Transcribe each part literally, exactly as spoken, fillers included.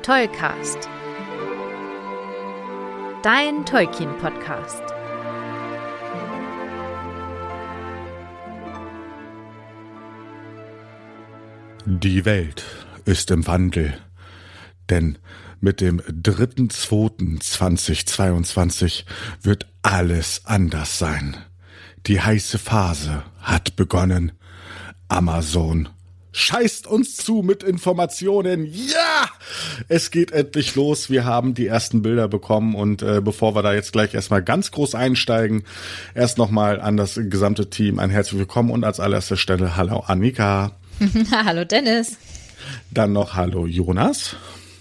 Tollcast. Dein Tolkien-Podcast. Die Welt ist im Wandel, denn mit dem dritten zweiten zweitausendzweiundzwanzig wird alles anders sein. Die heiße Phase hat begonnen. Amazon scheißt uns zu mit Informationen. Ja! Es geht endlich los. Wir haben die ersten Bilder bekommen und äh, bevor wir da jetzt gleich erstmal ganz groß einsteigen, erst nochmal an das gesamte Team ein herzlich willkommen und als allererster Stelle hallo Annika. Hallo Dennis. Dann noch hallo Jonas.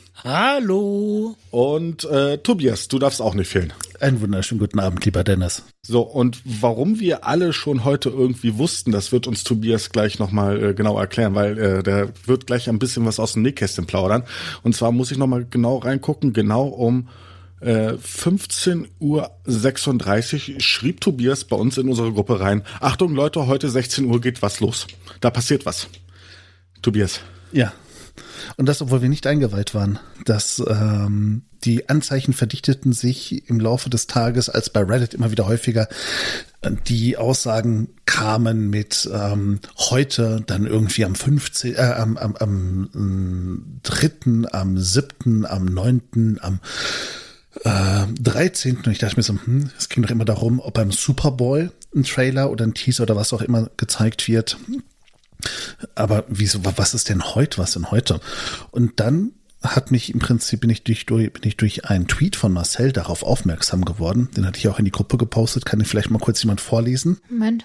Hallo. Und äh, Tobias, du darfst auch nicht fehlen. Einen wunderschönen guten Abend, lieber Dennis. So, und warum wir alle schon heute irgendwie wussten, das wird uns Tobias gleich nochmal äh, genau erklären, weil äh, der wird gleich ein bisschen was aus dem Nähkästchen plaudern. Und zwar muss ich nochmal genau reingucken, genau um äh, fünfzehn Uhr sechsunddreißig schrieb Tobias bei uns in unsere Gruppe rein, Achtung Leute, heute sechzehn Uhr geht was los. Da passiert was. Tobias. Ja. Und das, obwohl wir nicht eingeweiht waren, dass ähm, die Anzeichen verdichteten sich im Laufe des Tages, als bei Reddit immer wieder häufiger die Aussagen kamen mit ähm, heute, dann irgendwie am fünfzehnten, äh, am, am, am dritten, am siebten, am neunten, am äh, dreizehnten Und ich dachte mir so, hm, es ging doch immer darum, ob beim Super Bowl ein Trailer oder ein Teaser oder was auch immer gezeigt wird. Aber wieso, was ist denn heute, was denn heute? Und dann hat mich im Prinzip, bin ich durch, durch, bin ich durch einen Tweet von Marcel darauf aufmerksam geworden. Den hatte ich auch in die Gruppe gepostet. Kann ich vielleicht mal kurz jemand vorlesen? Moment.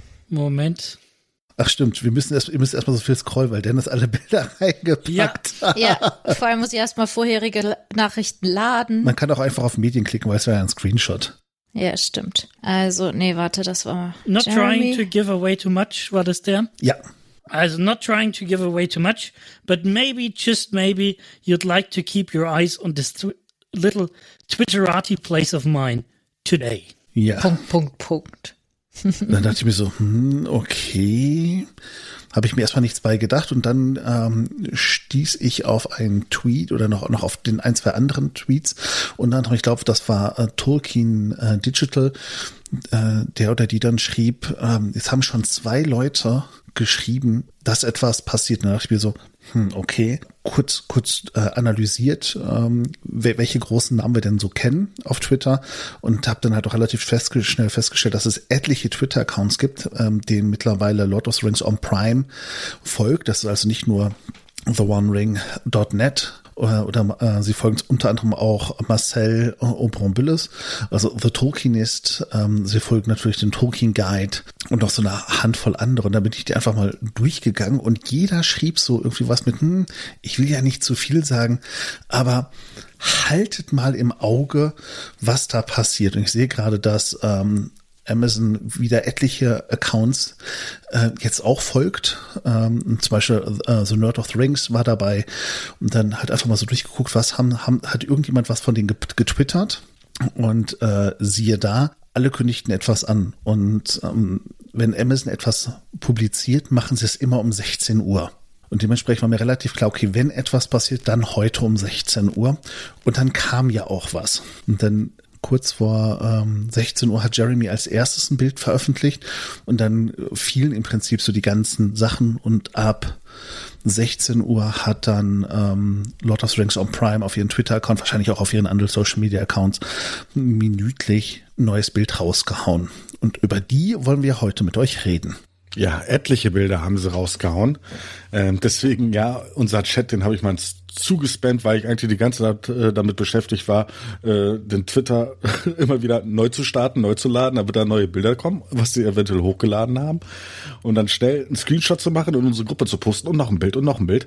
Moment. Ach stimmt, wir müssen erst, ihr müsst erstmal so viel scrollen, weil Dennis alle Bilder reingepackt ja. hat. Ja, vor allem muss ich erstmal vorherige Nachrichten laden. Man kann auch einfach auf Medien klicken, weil es wäre ja ein Screenshot. Ja, stimmt. Also, nee, warte, das war Not Jeremy. trying to give away too much, war das der? Ja. Also, not trying to give away too much, but maybe, just maybe, you'd like to keep your eyes on this tw- little Twitterati place of mine today. Ja. Punkt, Punkt, Punkt. Dann dachte ich mir so, hm, okay. Habe ich mir erstmal nichts bei gedacht und dann ähm, stieß ich auf einen Tweet oder noch, noch auf den ein, zwei anderen Tweets und dann, ich glaube, das war äh, Tolkien äh, Digital, äh, der oder die dann schrieb, ähm, es haben schon zwei Leute geschrieben, dass etwas passiert. Und dann dachte ich mir so, hm, okay, kurz kurz äh, analysiert, ähm, welche großen Namen wir denn so kennen auf Twitter und habe dann halt auch relativ festge- schnell festgestellt, dass es etliche Twitter-Accounts gibt, ähm, denen mittlerweile Lord of the Rings on Prime folgt. Das ist also nicht nur the one ring dot net oder, oder äh, sie folgen unter anderem auch Marcel Aubron-Billes, also The Tolkienist. Ähm, sie folgen natürlich den Tolkien Guide und noch so eine Handvoll andere. Und da bin ich die einfach mal durchgegangen und jeder schrieb so irgendwie was mit, hm, ich will ja nicht zu viel sagen, aber haltet mal im Auge, was da passiert. Und ich sehe gerade, dass ähm, Amazon wieder etliche Accounts äh, jetzt auch folgt. Ähm, zum Beispiel äh, The Nerd of the Rings war dabei und dann halt einfach mal so durchgeguckt, was haben, haben hat irgendjemand was von denen getwittert und äh, siehe da, alle kündigten etwas an und ähm, wenn Amazon etwas publiziert, machen sie es immer um sechzehn Uhr. Und dementsprechend war mir relativ klar, okay, wenn etwas passiert, dann heute um sechzehn Uhr. Und dann kam ja auch was. Und dann kurz vor ähm, sechzehn Uhr hat Jeremy als erstes ein Bild veröffentlicht und dann fielen im Prinzip so die ganzen Sachen und ab sechzehn Uhr hat dann ähm, Lord of the Rings on Prime auf ihren Twitter-Account, wahrscheinlich auch auf ihren anderen Social-Media-Accounts, minütlich ein neues Bild rausgehauen. Und über die wollen wir heute mit euch reden. Ja, etliche Bilder haben sie rausgehauen. Ähm, deswegen, ja, unser Chat, den habe ich mal zugespammt, weil ich eigentlich die ganze Zeit äh, damit beschäftigt war, äh, den Twitter immer wieder neu zu starten, neu zu laden, damit da neue Bilder kommen, was sie eventuell hochgeladen haben. Und dann schnell einen Screenshot zu machen und unsere Gruppe zu posten und noch ein Bild und noch ein Bild.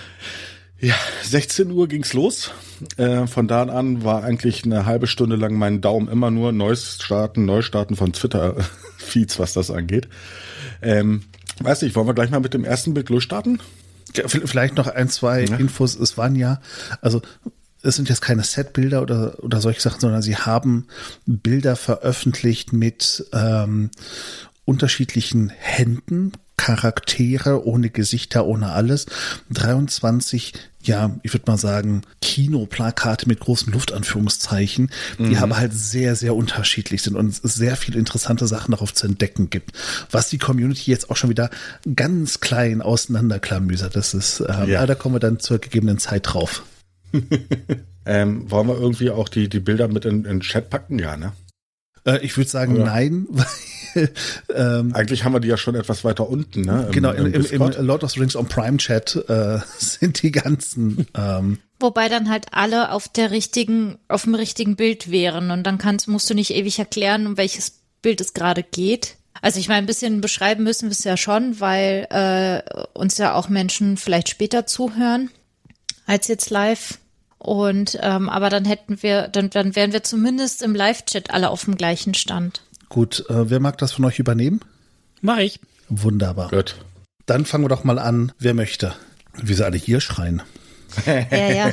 Ja, sechzehn Uhr ging's los. Äh, von da an war eigentlich eine halbe Stunde lang mein Daumen immer nur Neues starten, Neustarten von Twitter-Feeds, was das angeht. Ähm, weiß nicht, wollen wir gleich mal mit dem ersten Bild losstarten? Ja, vielleicht noch ein, zwei ja. Infos. Es waren ja, also es sind jetzt keine Setbilder oder oder solche Sachen, sondern sie haben Bilder veröffentlicht mit ähm, unterschiedlichen Händen, Charaktere, ohne Gesichter, ohne alles. dreiundzwanzig, ja, ich würde mal sagen, Kinoplakate mit großen Luftanführungszeichen, die Mhm. aber halt sehr, sehr unterschiedlich sind und es sehr viele interessante Sachen darauf zu entdecken gibt. Was die Community jetzt auch schon wieder ganz klein auseinanderklamüsert. Das ist, ähm, Ja. ja, da kommen wir dann zur gegebenen Zeit drauf. Ähm, wollen wir irgendwie auch die, die Bilder mit in, in den Chat packen? Ja, ne? Äh, ich würde sagen, Oder? nein, weil ähm, Eigentlich haben wir die ja schon etwas weiter unten, ne? Im, genau, im, im, im Discord. Lord of the Rings on Prime Chat äh, sind die ganzen ähm, Wobei dann halt alle auf der richtigen, auf dem richtigen Bild wären und dann kannst, musst du nicht ewig erklären, um welches Bild es gerade geht. Also ich meine, ein bisschen beschreiben müssen wir es ja schon, weil äh, uns ja auch Menschen vielleicht später zuhören als jetzt live. Und ähm, aber dann hätten wir, dann, dann wären wir zumindest im Live-Chat alle auf dem gleichen Stand. Gut, äh, wer mag das von euch übernehmen? Mach ich. Wunderbar. Gut. Dann fangen wir doch mal an, wer möchte. Wie sie alle hier schreien. Ja, ja.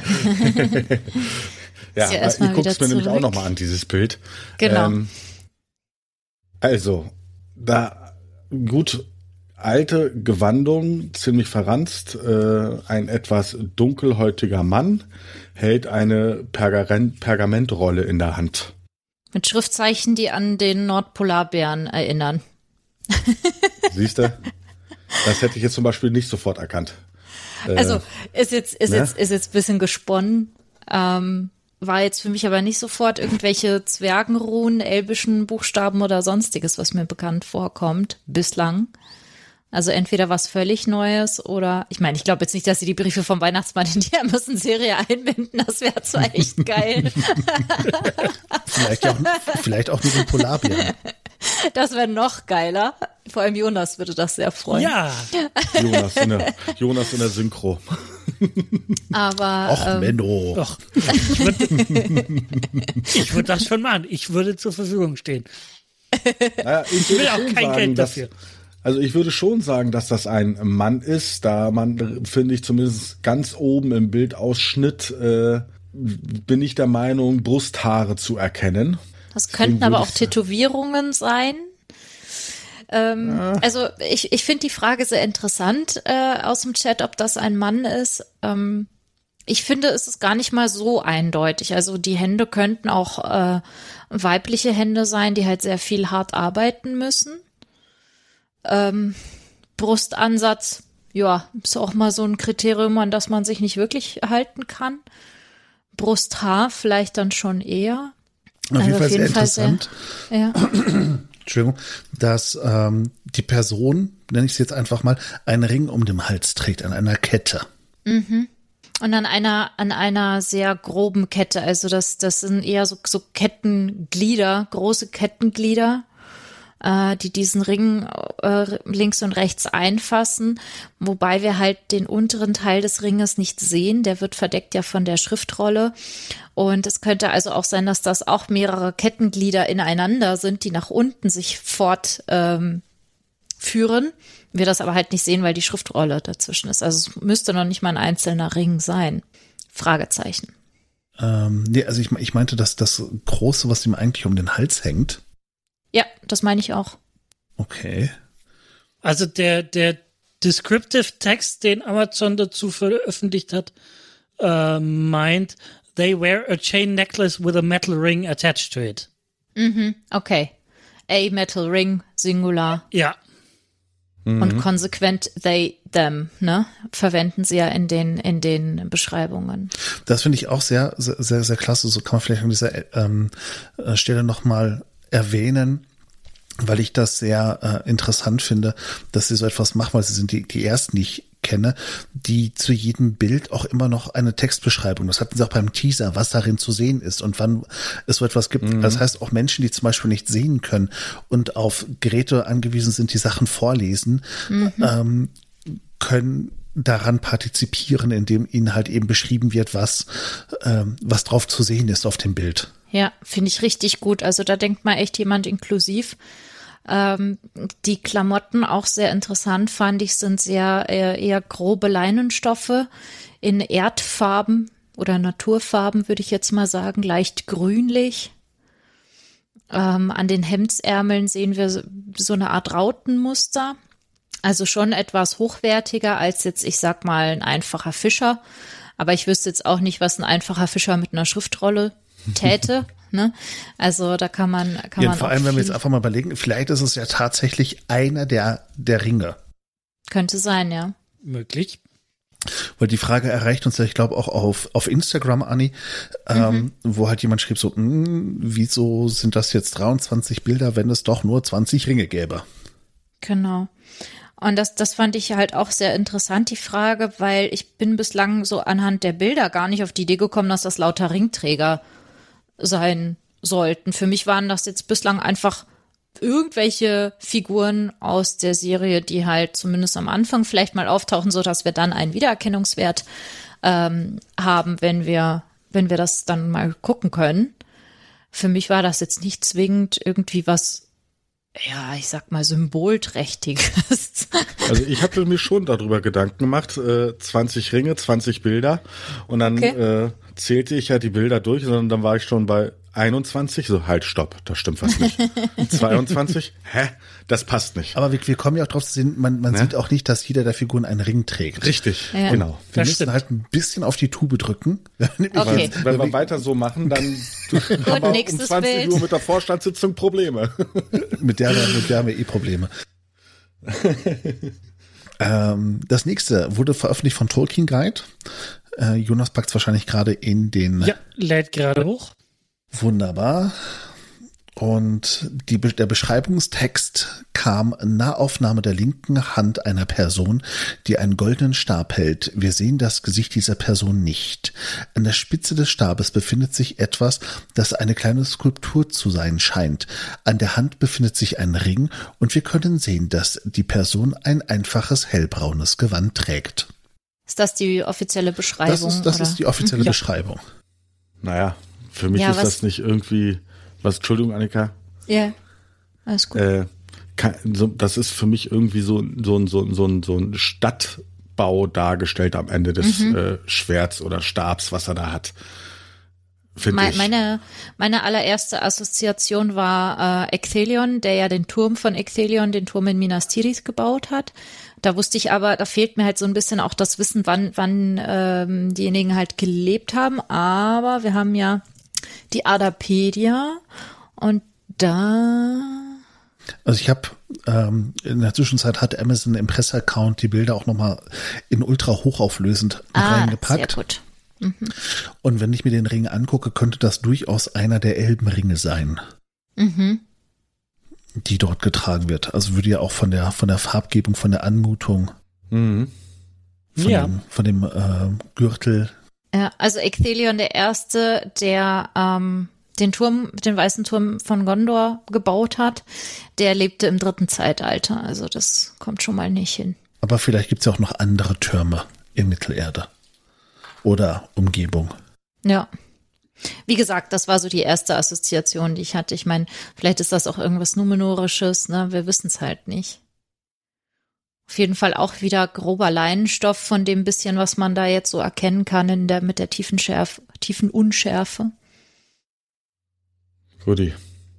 Ja, Ist ja äh, erstmal ich guck's wieder mir nämlich auch zurück. nochmal an, dieses Bild. Genau. Ähm, also, da gut alte Gewandung, ziemlich verranzt, äh, ein etwas dunkelhäutiger Mann hält eine Pergament, Pergamentrolle in der Hand. Mit Schriftzeichen, die an den Nordpolarbären erinnern. Siehst du? Das hätte ich jetzt zum Beispiel nicht sofort erkannt. Äh, Also ist jetzt ist ne? jetzt ist jetzt ein bisschen gesponnen. Ähm, war jetzt für mich aber nicht sofort irgendwelche Zwergenrunen, elbischen Buchstaben oder sonstiges, was mir bekannt vorkommt bislang. Also entweder was völlig Neues oder, ich meine, ich glaube jetzt nicht, dass sie die Briefe vom Weihnachtsmann in die Amazon-Serie einbinden. Das wäre zwar echt geil. Vielleicht, ja auch, vielleicht auch mit dem Polarbären. Das wäre noch geiler. Vor allem Jonas würde das sehr freuen. Ja, Jonas, in der, Jonas in der Synchro. Aber Och, ähm, Menno. doch. Ich würde ich würd das schon machen. Ich würde zur Verfügung stehen. Naja, ich, Ich will würde auch schon kein sagen, Geld dass, dafür. Also ich würde schon sagen, dass das ein Mann ist, da man, finde ich, zumindest ganz oben im Bildausschnitt, äh, bin ich der Meinung, Brusthaare zu erkennen. das Deswegen könnten aber würde auch ich- Tätowierungen sein. Ähm, Also ich, ich finde die Frage sehr interessant äh, aus dem Chat, ob das ein Mann ist. Ähm, ich finde, es ist gar nicht mal so eindeutig. Also die Hände könnten auch äh, weibliche Hände sein, die halt sehr viel hart arbeiten müssen. Ähm, Brustansatz, ja, ist auch mal so ein Kriterium, an das man sich nicht wirklich halten kann. Brusthaar vielleicht dann schon eher. Auf jeden Also Fall auf sehr jeden Fall sehr- interessant, Ja. Entschuldigung, dass ähm, die Person, nenne ich es jetzt einfach mal, einen Ring um den Hals trägt, an einer Kette. Und an einer, an einer sehr groben Kette. Also das, das sind eher so, so Kettenglieder, große Kettenglieder, äh, die diesen Ring äh, links und rechts einfassen. Wobei wir halt den unteren Teil des Ringes nicht sehen. Der wird verdeckt ja von der Schriftrolle. Und es könnte also auch sein, dass das auch mehrere Kettenglieder ineinander sind, die nach unten sich fort ähm, führen. Wir das aber halt nicht sehen, weil die Schriftrolle dazwischen ist. Also es müsste noch nicht mal ein einzelner Ring sein. Fragezeichen. Ähm, nee, also ich, ich meinte, dass das Große, was ihm eigentlich um den Hals hängt. Ja, das meine ich auch. Okay. Also der, der Descriptive Text, den Amazon dazu veröffentlicht hat, äh, meint, they wear a chain necklace with a metal ring attached to it. Okay. A Metal Ring, Singular. Ja, Und konsequent they, them, ne? Verwenden sie ja in den, in den Beschreibungen. Das finde ich auch sehr, sehr, sehr, sehr klasse. So kann man vielleicht an dieser ähm, äh, Stelle nochmal erwähnen, weil ich das sehr äh, interessant finde, dass sie so etwas machen, weil sie sind die, die ersten, die ich kenne, die zu jedem Bild auch immer noch eine Textbeschreibung. Das hatten sie auch beim Teaser, was darin zu sehen ist und wann es so etwas gibt. Mhm. Das heißt, auch Menschen, die zum Beispiel nicht sehen können und auf Geräte angewiesen sind, die Sachen vorlesen, mhm. ähm, können daran partizipieren, indem ihnen halt eben beschrieben wird, was, ähm, was drauf zu sehen ist auf dem Bild. Ja, finde ich richtig gut. Also da denkt mal echt jemand inklusiv. Ähm, die Klamotten auch sehr interessant, fand ich, sind sehr eher, eher grobe Leinenstoffe in Erdfarben oder Naturfarben, würde ich jetzt mal sagen, leicht grünlich. Ähm, an den Hemdsärmeln sehen wir so, so eine Art Rautenmuster. Also schon etwas hochwertiger als jetzt, ich sag mal, ein einfacher Fischer. Aber ich wüsste jetzt auch nicht, was ein einfacher Fischer mit einer Schriftrolle täte. Ne? Also da kann man, kann ja, man vor auch allem, wenn wir viel- jetzt einfach mal überlegen, vielleicht ist es ja tatsächlich einer der, der Ringe. Könnte sein, ja. Möglich. Weil die Frage erreicht uns ja, ich glaube, auch auf, auf Instagram, Anni, ähm, Mhm. wo halt jemand schrieb so, "Mh, wieso sind das jetzt dreiundzwanzig Bilder, wenn es doch nur zwanzig Ringe gäbe?" Genau. Und das, das fand ich halt auch sehr interessant, die Frage, weil ich bin bislang so anhand der Bilder gar nicht auf die Idee gekommen, dass das lauter Ringträger sein sollten. Für mich waren das jetzt bislang einfach irgendwelche Figuren aus der Serie, die halt zumindest am Anfang vielleicht mal auftauchen, so dass wir dann einen Wiedererkennungswert ähm, haben, wenn wir, wenn wir das dann mal gucken können. Für mich war das jetzt nicht zwingend irgendwie was, ja, ich sag mal, Symbolträchtiges. Also ich hatte mir schon darüber Gedanken gemacht, äh, zwanzig Ringe, zwanzig Bilder und dann Okay. äh, zählte ich ja die Bilder durch, sondern dann war ich schon bei einundzwanzig, so halt, stopp, da stimmt was nicht. zweiundzwanzig, hä, das passt nicht. Aber wir, wir kommen ja auch drauf zu sehen, man, man Ne? sieht auch nicht, dass jeder der Figuren einen Ring trägt. Richtig, Ja. genau. Wir Das müssen stimmt. halt ein bisschen auf die Tube drücken. Okay. Wenn wir weiter so machen, dann haben wir um nächstes zwanzig Bild. Uhr mit der Vorstandssitzung Probleme. Mit der, mit der haben wir eh Probleme. ähm, das nächste wurde veröffentlicht von Tolkien Guide. Äh, Jonas packt es wahrscheinlich gerade in den Ja, lädt gerade hoch. Wunderbar. Und die, der Beschreibungstext kam: Nahaufnahme der linken Hand einer Person, die einen goldenen Stab hält. Wir sehen das Gesicht dieser Person nicht. An der Spitze des Stabes befindet sich etwas, das eine kleine Skulptur zu sein scheint. An der Hand befindet sich ein Ring und wir können sehen, dass die Person ein einfaches hellbraunes Gewand trägt. Ist das die offizielle Beschreibung? Das ist, das oder? ist die offizielle Ja. Beschreibung. Naja, für mich Ja, ist was- das nicht irgendwie, was, Entschuldigung, Annika, Ja, alles gut. äh, kein, so, das ist für mich irgendwie so, so, ein- so, ein- so, ein- so ein Stadtbau dargestellt am Ende des Mhm. äh, Schwerts oder Stabs, was er da hat. Finde Me- ich. Meine, meine allererste Assoziation war äh, Ecthelion, der ja den Turm von Ecthelion, den Turm in Minas Tirith gebaut hat. Da wusste ich aber, da fehlt mir halt so ein bisschen auch das Wissen, wann, wann ähm, diejenigen halt gelebt haben. Aber wir haben ja die Adapedia und da Also ich habe ähm, in der Zwischenzeit hat Amazon im Presseaccount die Bilder auch nochmal in ultra hochauflösend ah, sehr reingepackt. gut. Und wenn ich mir den Ring angucke, könnte das durchaus einer der Elbenringe sein, Mhm. die dort getragen wird. Also würde ja auch von der von der Farbgebung, von der Anmutung, Mhm. von Ja. dem, von dem äh, Gürtel. Ja, also Ecthelion der Erste, der ähm, den Turm, den weißen Turm von Gondor gebaut hat, der lebte im dritten Zeitalter. Also das kommt schon mal nicht hin. Aber vielleicht gibt es ja auch noch andere Türme in Mittelerde oder Umgebung. Ja. Wie gesagt, das war so die erste Assoziation, die ich hatte. Ich meine, vielleicht ist das auch irgendwas Numenorisches, ne? Wir wissen es halt nicht. Auf jeden Fall auch wieder grober Leinenstoff von dem bisschen, was man da jetzt so erkennen kann in der, mit der tiefen Schärfe, tiefen Unschärfe. Guti.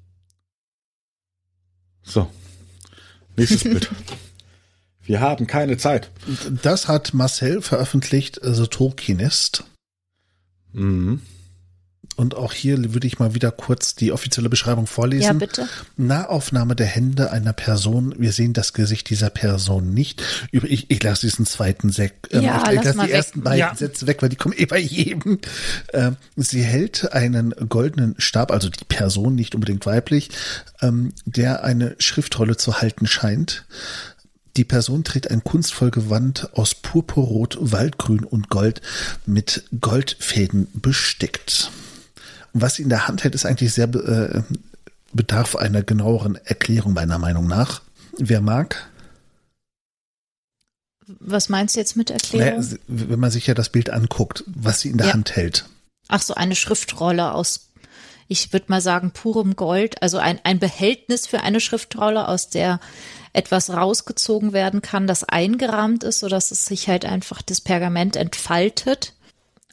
So. Nächstes Bild. Wir haben keine Zeit. Das hat Marcel veröffentlicht, The Tolkienist. Mhm. Und auch hier würde ich mal wieder kurz die offizielle Beschreibung vorlesen. Ja, bitte. Nahaufnahme der Hände einer Person. Wir sehen das Gesicht dieser Person nicht. Über- Ich, ich lasse diesen zweiten Sek ähm, Ja, ich lass lasse mal die weg. ersten beiden Ja. Sätze weg, weil die kommen eh bei jedem. Ähm, sie hält einen goldenen Stab, also die Person, nicht unbedingt weiblich, ähm, der eine Schriftrolle zu halten scheint. Die Person trägt ein kunstvoll Gewand aus Purpurrot, Waldgrün und Gold mit Goldfäden bestickt. Und was sie in der Hand hält, ist eigentlich sehr äh, bedarf einer genaueren Erklärung meiner Meinung nach. Wer mag? Was meinst du jetzt mit Erklärung? Naja, wenn man sich ja das Bild anguckt, was sie in der Ja. Hand hält. Ach so, eine Schriftrolle aus, ich würde mal sagen, purem Gold. Also ein, ein Behältnis für eine Schriftrolle, aus der etwas rausgezogen werden kann, das eingerahmt ist, sodass es sich halt einfach das Pergament entfaltet.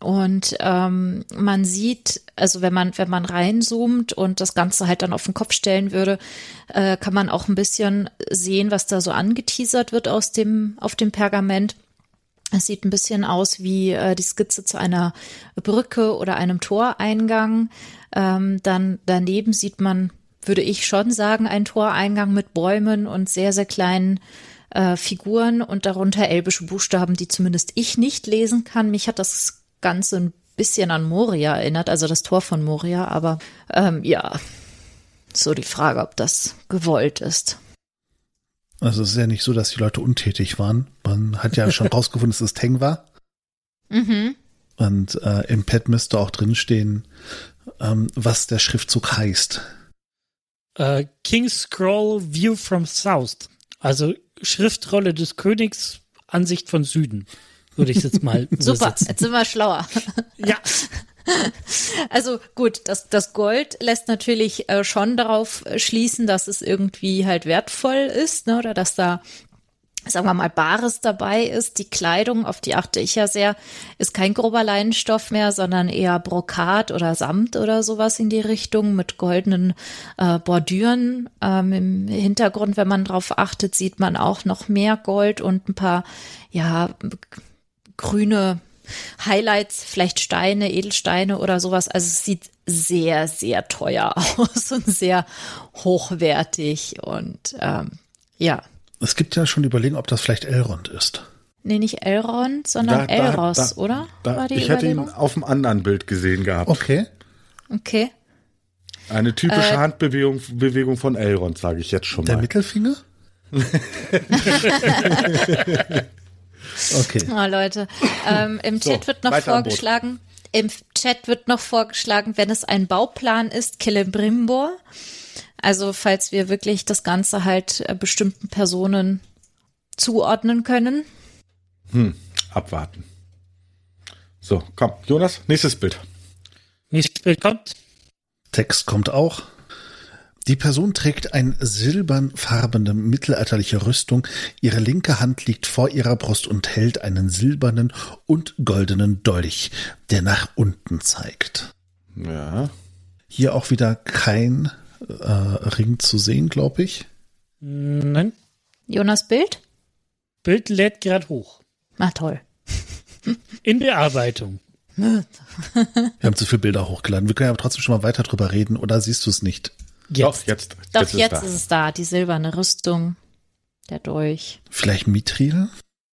Und ähm, man sieht, also wenn man wenn man reinzoomt und das Ganze halt dann auf den Kopf stellen würde, äh, kann man auch ein bisschen sehen, was da so angeteasert wird aus dem auf dem Pergament. Es sieht ein bisschen aus wie äh, die Skizze zu einer Brücke oder einem Toreingang. Ähm, dann daneben sieht man, würde ich schon sagen, einen Toreingang mit Bäumen und sehr, sehr kleinen äh, Figuren und darunter elbische Buchstaben, die zumindest ich nicht lesen kann. Mich hat das Ganze ein bisschen an Moria erinnert, also das Tor von Moria, aber ähm, ja, so die Frage, ob das gewollt ist. Also es ist ja nicht so, dass die Leute untätig waren. Man hat ja schon rausgefunden, dass es Teng war. Mhm. Und äh, im Pad müsste auch drinstehen, ähm, was der Schriftzug heißt. Uh, King's Scroll View from South. Also Schriftrolle des Königs, Ansicht von Süden. Würde ich jetzt mal Super, übersetzen. jetzt sind wir schlauer. Ja. Also gut, das, das Gold lässt natürlich äh, schon darauf schließen, dass es irgendwie halt wertvoll ist, ne, oder dass da, sagen wir mal, Bares dabei ist. Die Kleidung, auf die achte ich ja sehr, ist kein grober Leinenstoff mehr, sondern eher Brokat oder Samt oder sowas in die Richtung mit goldenen äh, Bordüren. Ähm, im Hintergrund, wenn man drauf achtet, sieht man auch noch mehr Gold und ein paar, ja, grüne Highlights, vielleicht Steine, Edelsteine oder sowas. Also es sieht sehr, sehr teuer aus und sehr hochwertig und ähm, ja. Es gibt ja schon Überlegen, ob das vielleicht Elrond ist. Nee, nicht Elrond, sondern Da- da- Elros, da- oder? Da, War die ich hätte ihn Überlegung? auf einem anderen Bild gesehen gehabt. Okay. Okay. Eine typische Äh, Handbewegung Bewegung von Elrond, sage ich jetzt schon Der mal. Mittelfinger? Okay. Oh, Leute, ähm, im Chat So, wird noch weiter am Boot. vorgeschlagen, im Chat wird noch vorgeschlagen, wenn es ein Bauplan ist, Celebrimbor. Also falls wir wirklich das Ganze halt äh, bestimmten Personen zuordnen können. Hm, abwarten. So, komm, Jonas, nächstes Bild. Nächstes Bild kommt. Text kommt auch. Die Person trägt eine silbernfarbene mittelalterliche Rüstung. Ihre linke Hand liegt vor ihrer Brust und hält einen silbernen und goldenen Dolch, der nach unten zeigt. Ja. Hier auch wieder kein äh, Ring zu sehen, glaube ich. Nein, Jonas Bild? Bild lädt gerade hoch. Ah, toll. In Bearbeitung. Wir haben zu viele Bilder hochgeladen. Wir können aber trotzdem schon mal weiter drüber reden, oder siehst du es nicht? Doch, jetzt. Doch, jetzt, jetzt ist, ist es da, die silberne Rüstung, der Dolch. Vielleicht Mithril?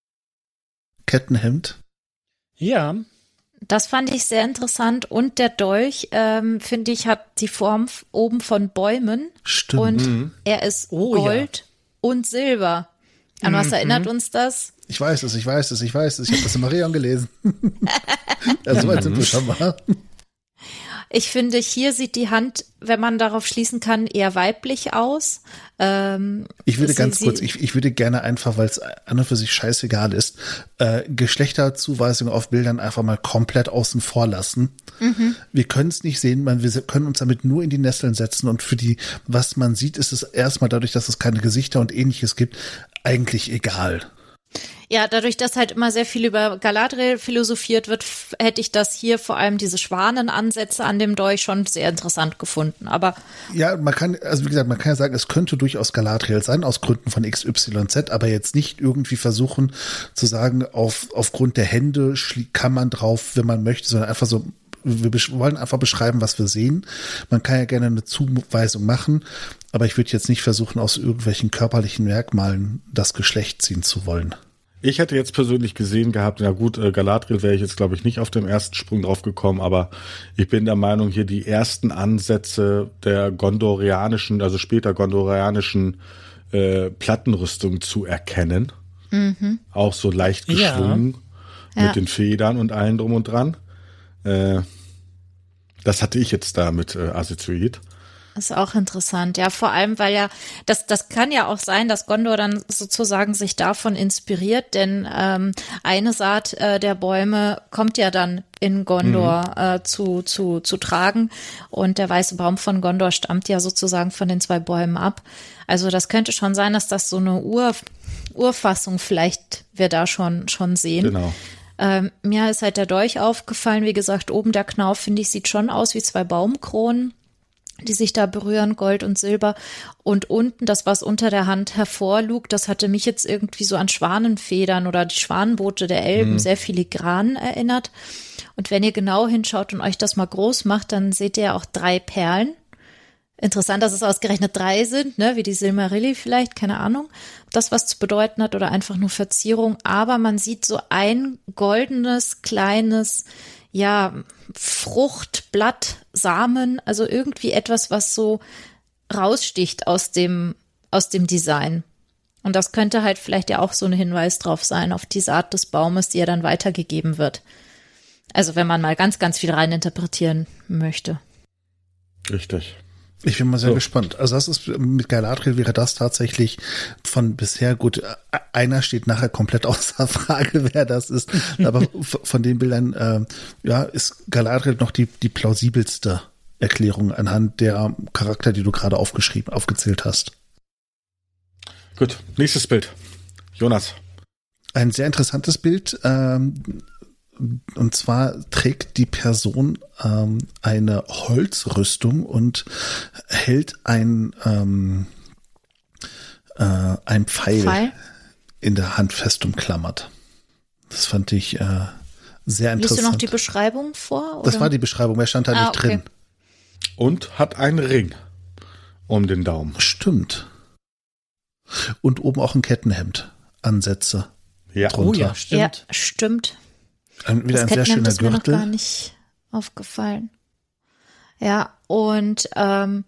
Kettenhemd? Ja, Das fand ich sehr interessant und der Dolch, ähm, finde ich, hat die Form f- oben von Bäumen Stimmt. und er ist Oh, Gold und Silber. An was erinnert uns das? Ich weiß es, ich weiß es, ich weiß es. Ich habe das in Marion gelesen. Ja, so weit sind wir schon mal. Ich finde, hier sieht die Hand, wenn man darauf schließen kann, eher weiblich aus. Ähm, Ich würde sie- ganz sie- kurz, ich, ich würde gerne einfach, weil es an und für sich scheißegal ist, äh, Geschlechterzuweisungen auf Bildern einfach mal komplett außen vor lassen. Mhm. Wir können es nicht sehen, man, wir können uns damit nur in die Nesseln setzen und für die, was man sieht, ist es erstmal dadurch, dass es keine Gesichter und ähnliches gibt, eigentlich egal. Ja, dadurch, dass halt immer sehr viel über Galadriel philosophiert wird, f- hätte ich das hier vor allem diese Schwanenansätze an dem Dolch schon sehr interessant gefunden. Aber Ja, man kann, also wie gesagt, man kann ja sagen, es könnte durchaus Galadriel sein, aus Gründen von X Y Z, aber jetzt nicht irgendwie versuchen zu sagen, auf, aufgrund der Hände schlie- kann man drauf, wenn man möchte, sondern einfach so, wir besch- wollen einfach beschreiben, was wir sehen. Man kann ja gerne eine Zuweisung machen, aber ich würde jetzt nicht versuchen, aus irgendwelchen körperlichen Merkmalen das Geschlecht ziehen zu wollen. Ich hätte jetzt persönlich gesehen gehabt, na gut, äh, Galadriel wäre ich jetzt, glaube ich, nicht auf dem ersten Sprung drauf gekommen, aber ich bin der Meinung, hier die ersten Ansätze der gondorianischen, also später gondorianischen äh, Plattenrüstung zu erkennen. mhm. Auch so leicht geschwungen Ja. mit den Federn und allen drum und dran. Äh, das hatte ich jetzt da mit äh, assoziiert. Ist auch interessant, ja, vor allem, weil ja, das, das kann ja auch sein, dass Gondor dann sozusagen sich davon inspiriert, denn ähm, eine Saat äh, der Bäume kommt ja dann in Gondor Mhm. äh, zu, zu, zu tragen und der weiße Baum von Gondor stammt ja sozusagen von den zwei Bäumen ab. Also das könnte schon sein, dass das so eine Ur, Urfassung vielleicht wir da schon, schon sehen. Genau. Ähm, mir ist halt der Dolch aufgefallen. Wie gesagt, oben der Knauf, finde ich, sieht schon aus wie zwei Baumkronen, die sich da berühren, Gold und Silber. Und unten, das, was unter der Hand hervorlugt, das hatte mich jetzt irgendwie so an Schwanenfedern oder die Schwanenboote der Elben, mhm. sehr filigran erinnert. Und wenn ihr genau hinschaut und euch das mal groß macht, dann seht ihr auch drei Perlen. Interessant, dass es ausgerechnet drei sind, ne, wie die Silmarilli vielleicht, keine Ahnung, ob das was zu bedeuten hat oder einfach nur Verzierung. Aber man sieht so ein goldenes, kleines, ja, Fruchtblatt, Samen, also irgendwie etwas, was so raussticht aus dem, aus dem Design. Und das könnte halt vielleicht ja auch so ein Hinweis drauf sein, auf die Saat des Baumes, die ja dann weitergegeben wird. Also wenn man mal ganz, ganz viel rein interpretieren möchte. Richtig. Ich bin mal sehr so. gespannt. Also das ist, mit Galadriel wäre das tatsächlich von bisher gut. Einer steht nachher komplett außer Frage, wer das ist. Aber von den Bildern, äh, ja, ist Galadriel noch die, die plausibelste Erklärung anhand der Charakter, die du gerade aufgeschrieben, aufgezählt hast. Gut, nächstes Bild. Jonas. Ein sehr interessantes Bild. Ähm, Und zwar trägt die Person ähm, eine Holzrüstung und hält ein, ähm, äh, ein Pfeil, Pfeil in der Hand fest umklammert. Das fand ich äh, sehr interessant. Liest du noch die Beschreibung vor? Oder? Das war die Beschreibung, wer stand da ah, nicht okay. drin. Und hat einen Ring um den Daumen. Stimmt. Und oben auch ein Kettenhemd. Ansätze. Ja. Drunter. Oh ja, stimmt. Ja, stimmt. Ein, wieder das ein sehr schöner ist mir Gürtel. noch gar nicht aufgefallen. Ja, und ähm,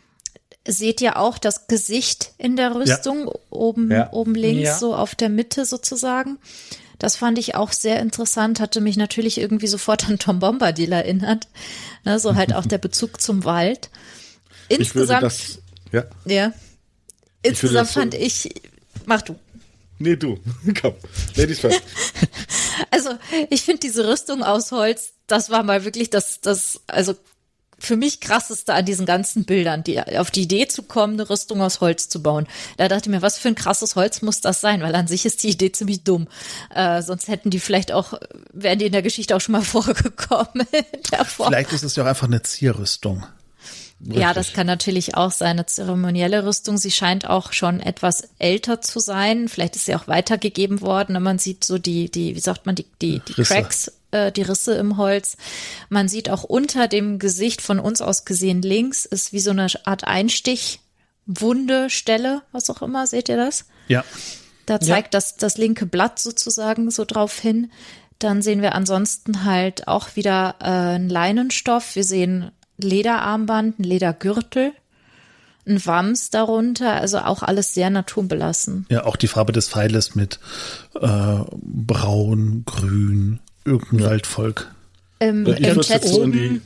seht ihr auch das Gesicht in der Rüstung, ja. oben, ja. oben links, ja. so auf der Mitte sozusagen. Das fand ich auch sehr interessant, hatte mich natürlich irgendwie sofort an Tom Bombadil erinnert. Ne, so halt auch der Bezug zum Wald. Insgesamt, ich würde das, ja. ja. Insgesamt ich so, fand ich, mach du. Nee, du. Komm. Ladies first. Also, ich finde diese Rüstung aus Holz, das war mal wirklich das, das, also für mich krasseste an diesen ganzen Bildern, die auf die Idee zu kommen, eine Rüstung aus Holz zu bauen. Da dachte ich mir, was für ein krasses Holz muss das sein? Weil an sich ist die Idee ziemlich dumm. Äh, sonst hätten die vielleicht auch, wären die in der Geschichte auch schon mal vorgekommen. Vielleicht ist es ja auch einfach eine Zierrüstung. Richtig. Ja, das kann natürlich auch sein, eine zeremonielle Rüstung. Sie scheint auch schon etwas älter zu sein. Vielleicht ist sie auch weitergegeben worden. Und man sieht so die, die, wie sagt man, die, die, die Cracks, äh, die Risse im Holz. Man sieht auch unter dem Gesicht von uns aus gesehen links ist wie so eine Art Einstich, Wunde, Stelle, was auch immer. Seht ihr das? Ja. Da zeigt ja. das, das linke Blatt sozusagen so drauf hin. Dann sehen wir ansonsten halt auch wieder äh, einen Leinenstoff. Wir sehen Lederarmband, ein Ledergürtel, ein Wams darunter, also auch alles sehr naturbelassen. Ja, auch die Farbe des Pfeiles mit äh, braun, grün, irgendein ja. Waldvolk. Im, im Chat oben.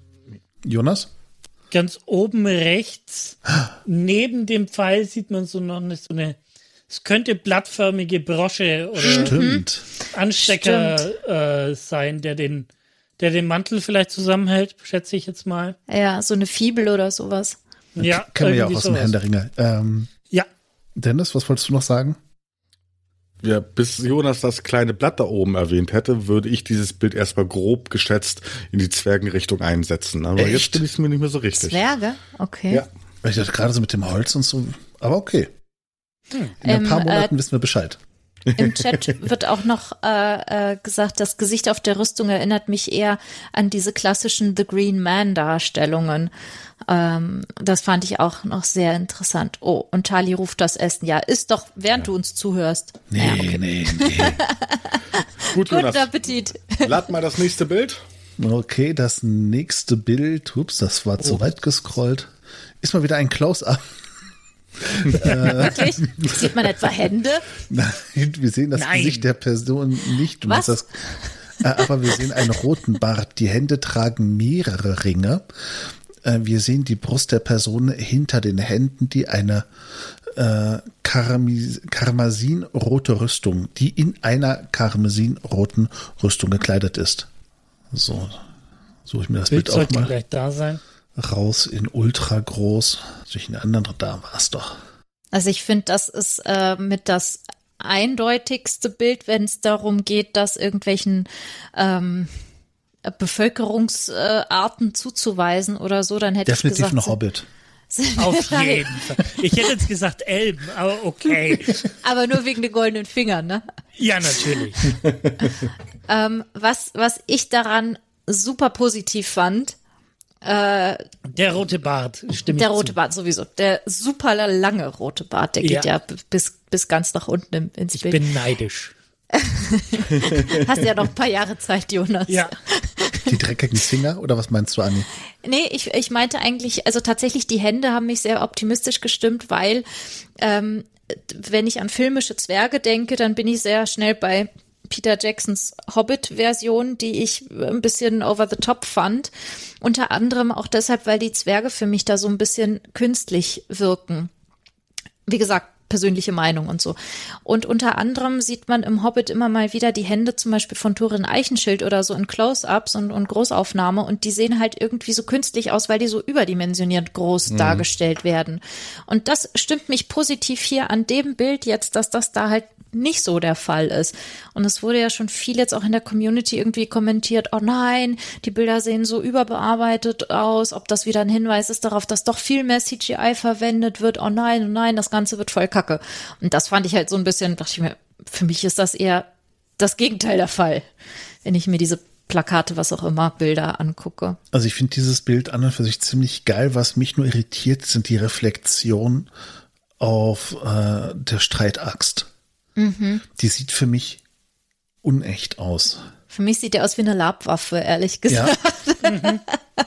Jonas? Ganz oben rechts, neben dem Pfeil sieht man so noch eine, so eine, es könnte blattförmige Brosche oder Stimmt. Anstecker Stimmt. Äh, sein, der den der den Mantel vielleicht zusammenhält, schätze ich jetzt mal. Ja, so eine Fibel oder sowas. Ja, kennen wir ja auch aus dem Herrn der Ringe. Ähm, ja. Dennis, was wolltest du noch sagen? Ja, bis Jonas das kleine Blatt da oben erwähnt hätte, würde ich dieses Bild erstmal grob geschätzt in die Zwergenrichtung einsetzen. Aber Echt? jetzt bin ich es mir nicht mehr so richtig. Zwerge? Okay. Ja. Ich dachte gerade so mit dem Holz und so, aber okay. Hm. In ein Ähm, paar Monaten äh, wissen wir Bescheid. Im Chat wird auch noch äh, äh, gesagt, das Gesicht auf der Rüstung erinnert mich eher an diese klassischen The Green Man Darstellungen. Ähm, das fand ich auch noch sehr interessant. Oh, und Tali ruft das Essen. Ja, ist doch, während ja. du uns zuhörst. Nee, ja, okay. nee, nee. Gut, Jonas. Guten Appetit. Lad mal das nächste Bild. Okay, das nächste Bild, ups, das war oh. zu weit gescrollt. Ist mal wieder ein Close-Up. Wirklich? Sieht man etwa Hände? Nein, wir sehen das Nein. Gesicht der Person nicht. Du Was? Das, äh, aber wir sehen einen roten Bart. Die Hände tragen mehrere Ringe. Äh, wir sehen die Brust der Person hinter den Händen, die eine äh, karmis- karmasinrote Rüstung, die in einer karmasinroten Rüstung gekleidet ist. So, suche ich mir das Bild, Bild auch sollte mal gleich da sein. raus in ultra groß. Durch den anderen, da war es doch. Also ich finde, das ist äh, mit das eindeutigste Bild, wenn es darum geht, das irgendwelchen ähm, Bevölkerungsarten zuzuweisen oder so, dann hätte Definitiv ich gesagt, ein Hobbit. Auf jeden Fall. Ich hätte jetzt gesagt Elben, aber okay. Aber nur wegen den goldenen Fingern, ne? Ja, natürlich. ähm, was, was ich daran super positiv fand, äh, der rote Bart, stimmt. Der rote zu. Bart sowieso. Der super lange rote Bart, der geht ja, ja bis, bis ganz nach unten im, ins ich Bild. Ich bin neidisch. Hast ja noch ein paar Jahre Zeit, Jonas. Ja. Die dreckigen Finger oder was meinst du, Anni? Nee, ich, ich meinte eigentlich, also tatsächlich die Hände haben mich sehr optimistisch gestimmt, weil ähm, wenn ich an filmische Zwerge denke, dann bin ich sehr schnell bei Peter Jacksons Hobbit-Version, die ich ein bisschen over the top fand. Unter anderem auch deshalb, weil die Zwerge für mich da so ein bisschen künstlich wirken. Wie gesagt, persönliche Meinung und so. Und unter anderem sieht man im Hobbit immer mal wieder die Hände zum Beispiel von Thorin Eichenschild oder so in Close-Ups und, und Großaufnahme und die sehen halt irgendwie so künstlich aus, weil die so überdimensioniert groß mhm. dargestellt werden. Und das stimmt mich positiv hier an dem Bild jetzt, dass das da halt nicht so der Fall ist. Und es wurde ja schon viel jetzt auch in der Community irgendwie kommentiert, oh nein, die Bilder sehen so überbearbeitet aus, ob das wieder ein Hinweis ist darauf, dass doch viel mehr C G I verwendet wird, oh nein, oh nein, das Ganze wird voll kacke. Und das fand ich halt so ein bisschen, dachte ich mir, für mich ist das eher das Gegenteil der Fall, wenn ich mir diese Plakate, was auch immer, Bilder angucke. Also ich finde dieses Bild an und für sich ziemlich geil. Was mich nur irritiert, sind die Reflexionen auf äh, der Streitaxt. Mhm. Die sieht für mich unecht aus. Für mich sieht die aus wie eine Labwaffe, ehrlich gesagt. Ja. mhm.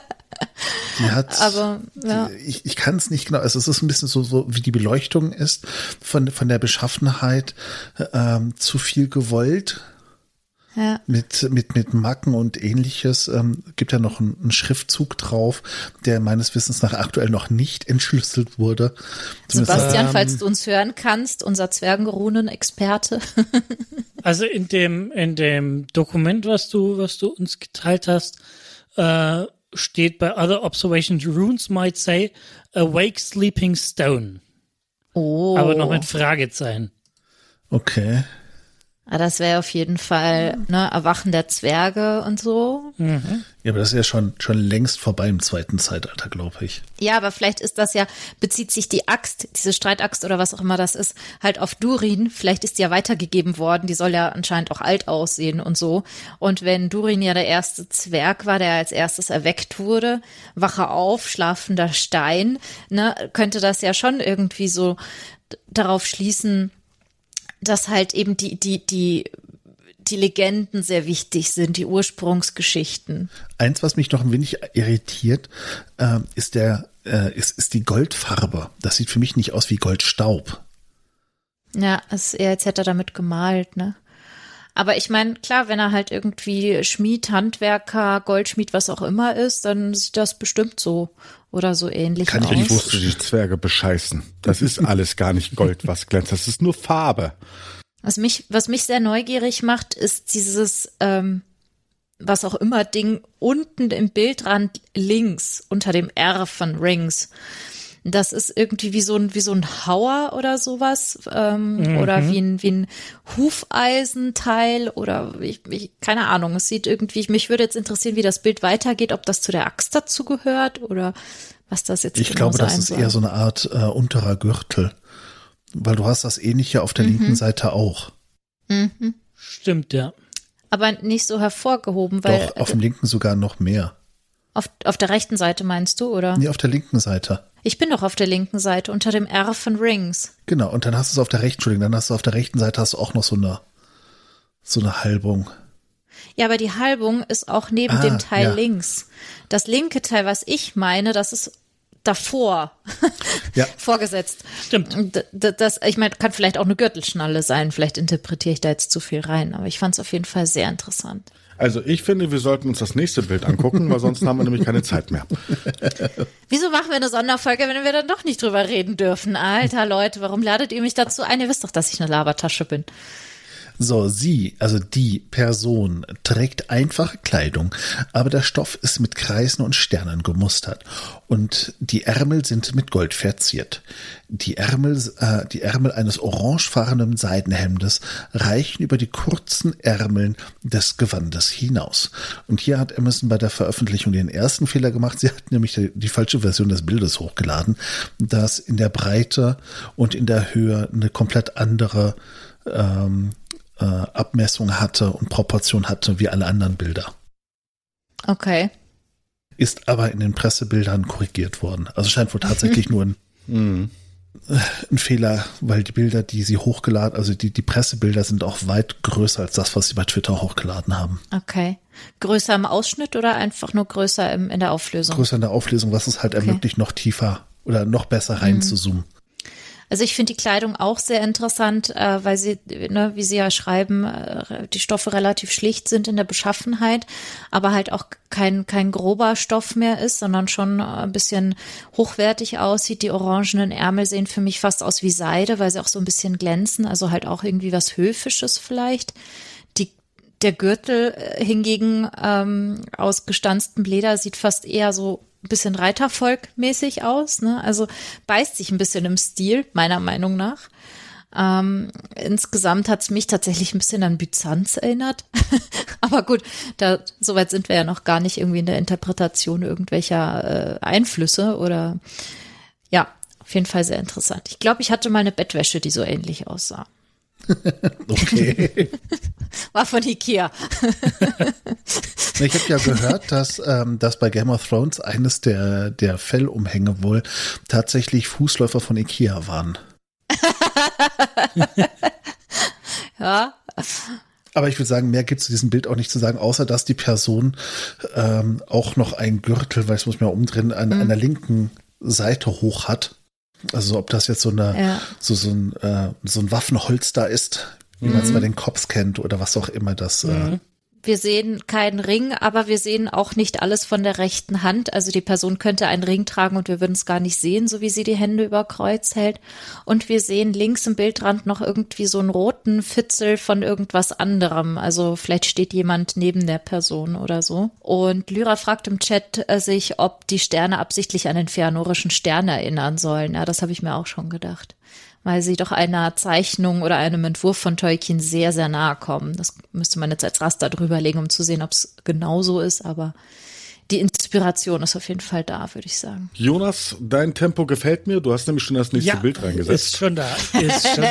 Die hat, aber ja. die, ich, ich kann es nicht genau, also es ist ein bisschen so, so wie die Beleuchtung ist, von, von der Beschaffenheit ähm, zu viel gewollt. Ja. Mit, mit, mit Macken und ähnliches. Ähm, gibt ja noch einen, einen Schriftzug drauf, der meines Wissens nach aktuell noch nicht entschlüsselt wurde. Zumindest Sebastian, ähm, falls du uns hören kannst, unser Zwergenrunen-Experte. Also in dem, in dem Dokument, was du, was du uns geteilt hast, äh, steht bei Other Observations, Runes might say, awake sleeping stone. Oh. Aber noch mit Fragezeichen. Okay. Ah, das wäre auf jeden Fall, ne, Erwachen der Zwerge und so. Mhm. Ja, aber das ist ja schon, schon längst vorbei im zweiten Zeitalter, glaube ich. Ja, aber vielleicht ist das ja, bezieht sich die Axt, diese Streitaxt oder was auch immer das ist, halt auf Durin. Vielleicht ist die ja weitergegeben worden. Die soll ja anscheinend auch alt aussehen und so. Und wenn Durin ja der erste Zwerg war, der als erstes erweckt wurde, wache auf, schlafender Stein, ne, könnte das ja schon irgendwie so darauf schließen, dass halt eben die, die, die, die Legenden sehr wichtig sind, die Ursprungsgeschichten. Eins, was mich noch ein wenig irritiert, äh, ist der, äh, ist, ist die Goldfarbe. Das sieht für mich nicht aus wie Goldstaub. Ja, es ist eher, als hätte er damit gemalt, ne? Aber ich meine, klar, wenn er halt irgendwie Schmied, Handwerker, Goldschmied, was auch immer ist, dann sieht das bestimmt so oder so ähnlich Kann aus. ich Ich wusste, die Zwerge bescheißen. Das ist alles gar nicht Gold, was glänzt. Das ist nur Farbe. Was mich, was mich sehr neugierig macht, ist dieses, ähm, was auch immer Ding unten im Bildrand links unter dem R von Rings. Das ist irgendwie wie so ein, wie so ein Hauer oder sowas, ähm, mhm. oder wie ein, wie ein Hufeisenteil oder ich, ich, keine Ahnung. Es sieht irgendwie, mich würde jetzt interessieren, wie das Bild weitergeht, ob das zu der Axt dazu gehört oder was das jetzt Ich genau glaube, sein das ist soll. eher so eine Art äh, unterer Gürtel, weil du hast das Ähnliche auf der Mhm. linken Seite auch. Mhm. Stimmt, ja. Aber nicht so hervorgehoben, weil Doch, auf dem linken sogar noch mehr. auf, auf der rechten Seite meinst du, oder? Nee, auf der linken Seite. Ich bin doch auf der linken Seite unter dem R von Rings. Genau, und dann hast du es auf der rechten, Entschuldigung, dann hast du auf der rechten Seite hast du auch noch so eine, so eine Halbung. Ja, aber die Halbung ist auch neben Ah, dem Teil ja. links. Das linke Teil, was ich meine, das ist davor Ja. vorgesetzt. Stimmt. D- d- Das, ich meine, kann vielleicht auch eine Gürtelschnalle sein. Vielleicht interpretiere ich da jetzt zu viel rein, aber ich fand es auf jeden Fall sehr interessant. Also ich finde, wir sollten uns das nächste Bild angucken, weil sonst haben wir nämlich keine Zeit mehr. Wieso machen wir eine Sonderfolge, wenn wir dann doch nicht drüber reden dürfen? Alter Leute, warum ladet ihr mich dazu ein? Ihr wisst doch, dass ich eine Labertasche bin. So, sie, also die Person, trägt einfache Kleidung, aber der Stoff ist mit Kreisen und Sternen gemustert und die Ärmel sind mit Gold verziert. Die Ärmel, äh, die Ärmel eines orangefarbenen Seidenhemdes reichen über die kurzen Ärmeln des Gewandes hinaus. Und hier hat Amazon bei der Veröffentlichung den ersten Fehler gemacht. Sie hat nämlich die, die falsche Version des Bildes hochgeladen, das in der Breite und in der Höhe eine komplett andere ähm, äh, Abmessung hatte und Proportion hatte wie alle anderen Bilder. Okay. Ist aber in den Pressebildern korrigiert worden. Also scheint wohl tatsächlich nur ein, Mhm. ein Fehler, weil die Bilder, die sie hochgeladen, also die, die Pressebilder sind auch weit größer als das, was sie bei Twitter hochgeladen haben. Okay. Größer im Ausschnitt oder einfach nur größer im, in der Auflösung? Größer in der Auflösung, was es halt Okay. ermöglicht, noch tiefer oder noch besser rein Mhm. zu zoomen. Also ich finde die Kleidung auch sehr interessant, äh, weil sie, ne, wie sie ja schreiben, äh, die Stoffe relativ schlicht sind in der Beschaffenheit, aber halt auch kein kein grober Stoff mehr ist, sondern schon äh, ein bisschen hochwertig aussieht. Die orangenen Ärmel sehen für mich fast aus wie Seide, weil sie auch so ein bisschen glänzen, also halt auch irgendwie was Höfisches vielleicht. Die der Gürtel äh, hingegen ähm, aus gestanztem Leder sieht fast eher so ein bisschen Reitervolk-mäßig aus, ne? Also beißt sich ein bisschen im Stil, meiner Meinung nach. Ähm, insgesamt hat es mich tatsächlich ein bisschen an Byzanz erinnert. Aber gut, da soweit sind wir ja noch gar nicht irgendwie in der Interpretation irgendwelcher äh, Einflüsse oder ja, auf jeden Fall sehr interessant. Ich glaube, ich hatte mal eine Bettwäsche, die so ähnlich aussah. Okay. War von Ikea. Ich habe ja gehört, dass, ähm, dass bei Game of Thrones eines der, der Fellumhänge wohl tatsächlich Fußläufer von Ikea waren. Ja. Aber ich würde sagen, mehr gibt es zu diesem Bild auch nicht zu sagen, außer dass die Person ähm, auch noch einen Gürtel, weil es muss man ja umdrehen, an, Mhm. an der linken Seite hoch hat. Also ob das jetzt so eine Ja. so, so ein äh, so ein Waffenholster ist, wie man es bei den Cops kennt oder was auch immer das. Äh, Wir sehen keinen Ring, aber wir sehen auch nicht alles von der rechten Hand. Also die Person könnte einen Ring tragen und wir würden es gar nicht sehen, so wie sie die Hände über Kreuz hält. Und wir sehen links im Bildrand noch irgendwie so einen roten Fitzel von irgendwas anderem. Also vielleicht steht jemand neben der Person oder so. Und Lyra fragt im Chat äh, sich, ob die Sterne absichtlich an den feanorischen Stern erinnern sollen. Ja, das habe ich mir auch schon gedacht. Weil sie doch einer Zeichnung oder einem Entwurf von Tolkien sehr, sehr nahe kommen. Das müsste man jetzt als Raster drüberlegen, um zu sehen, ob es genau so ist. Aber die Inspiration ist auf jeden Fall da, würde ich sagen. Jonas, dein Tempo gefällt mir. Du hast nämlich schon das nächste Ja, Bild reingesetzt. ist schon da. Ist schon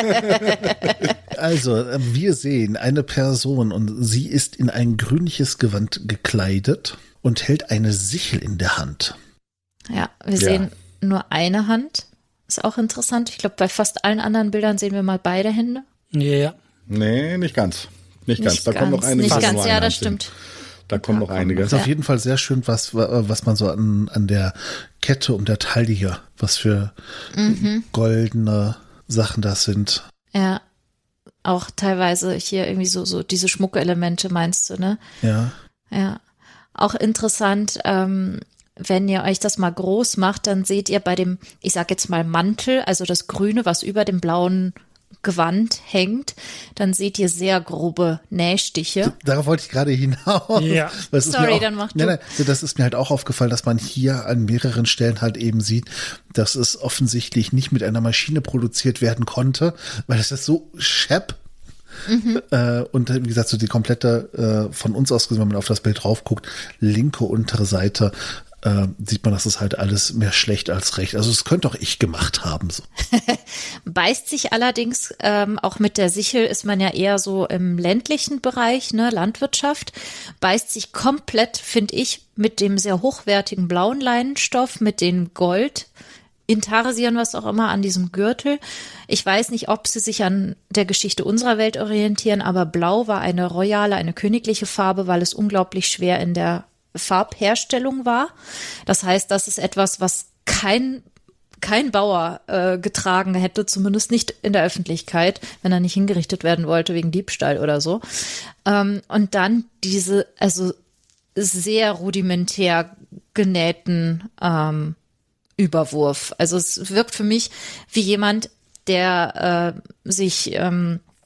da. Also, äh, wir sehen eine Person und sie ist in ein grünliches Gewand gekleidet und hält eine Sichel in der Hand. Ja, wir Ja. sehen nur eine Hand. Ist auch interessant. Ich glaube, bei fast allen anderen Bildern sehen wir mal beide Hände. Ja. Nee, nicht ganz. Nicht ganz. Nicht Da kommen noch ganz, einige. nicht die ganz, nur ja, eine das Hand sehen. stimmt. Da kommen noch einige. Das ist Ja. auf jeden Fall sehr schön, was, was man so an, an der Kette um der Taille, was für goldene Sachen das sind. Ja, auch teilweise hier irgendwie so, so diese Schmuckelemente meinst du, ne? Ja. Ja, auch interessant, ähm, wenn ihr euch das mal groß macht, dann seht ihr bei dem, ich sag jetzt mal Mantel, also das Grüne, was über dem blauen Gewand hängt, dann seht ihr sehr grobe Nähstiche. Darauf wollte ich gerade hinaus. Ja. Weil es ist Sorry, mir auch, dann mach nein, du. nein, so das ist mir halt auch aufgefallen, dass man hier an mehreren Stellen halt eben sieht, dass es offensichtlich nicht mit einer Maschine produziert werden konnte, weil es ist so schepp. Äh, und wie gesagt, so die komplette, äh, von uns aus gesehen, wenn man auf das Bild drauf guckt, linke untere Seite, äh, sieht man, dass es halt alles mehr schlecht als recht. Also es könnte auch ich gemacht haben. So. Beißt sich allerdings, ähm, auch mit der Sichel ist man ja eher so im ländlichen Bereich, ne, Landwirtschaft, beißt sich komplett, finde ich, mit dem sehr hochwertigen blauen Leinenstoff, mit dem Gold, Intarsieren, was auch immer, an diesem Gürtel. Ich weiß nicht, ob sie sich an der Geschichte unserer Welt orientieren, aber blau war eine royale, eine königliche Farbe, weil es unglaublich schwer in der Farbherstellung war. Das heißt, das ist etwas, was kein kein Bauer äh, getragen hätte, zumindest nicht in der Öffentlichkeit, wenn er nicht hingerichtet werden wollte wegen Diebstahl oder so. Ähm, und dann diese, also sehr rudimentär genähten ähm, Überwurf. Also es wirkt für mich wie jemand, der äh, sich ähm,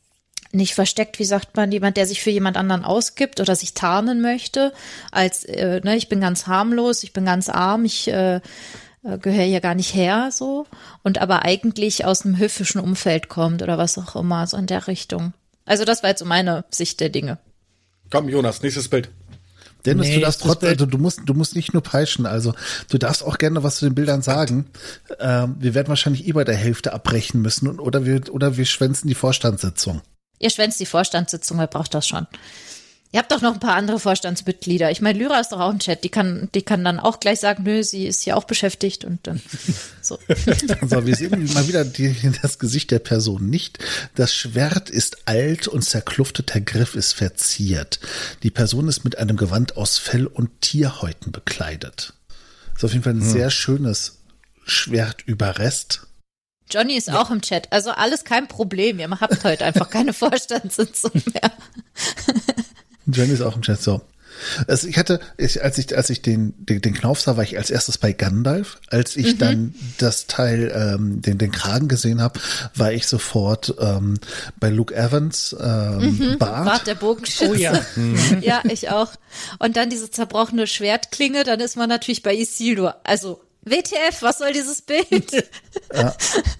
nicht versteckt, wie sagt man, jemand, der sich für jemand anderen ausgibt oder sich tarnen möchte, als, äh, ne, ich bin ganz harmlos, ich bin ganz arm, ich äh, gehöre hier gar nicht her, so, und aber eigentlich aus einem höfischen Umfeld kommt oder was auch immer, so in der Richtung. Also das war jetzt so meine Sicht der Dinge. Komm, Jonas, nächstes Bild. Dennis, Nee, du darfst das trotzdem, Bild- also du musst, du musst nicht nur peitschen, also du darfst auch gerne was zu den Bildern sagen. Ähm, wir werden wahrscheinlich eh bei der Hälfte abbrechen müssen und, oder wir, oder wir schwänzen die Vorstandssitzung. Ihr schwänzt die Vorstandssitzung, wer braucht das schon? Ihr habt doch noch ein paar andere Vorstandsmitglieder. Ich meine, Lyra ist doch auch im Chat. Die kann, die kann dann auch gleich sagen, nö, sie ist hier auch beschäftigt und dann so. Also wir sehen mal wieder die, das Gesicht der Person nicht. Das Schwert ist alt und zerklufteter Griff ist verziert. Die Person ist mit einem Gewand aus Fell und Tierhäuten bekleidet. Das ist auf jeden Fall ein hm. sehr schönes Schwertüberrest. Johnny ist ja auch im Chat. Also alles kein Problem. Ihr habt heute einfach keine Vorstandssitzung mehr. Johnny ist auch im Chat, so. Also ich hatte, ich, als ich, als ich den, den, den Knauf sah, war ich als erstes bei Gandalf. Als ich mhm. dann das Teil, ähm, den, den Kragen gesehen habe, war ich sofort ähm, bei Luke Evans, ähm, mhm. Bart. Bart der Bogenschütze. Oh ja. Mhm. Ja, ich auch. Und dann diese zerbrochene Schwertklinge, dann ist man natürlich bei Isildur. Also, W T F, was soll dieses Bild? Ja.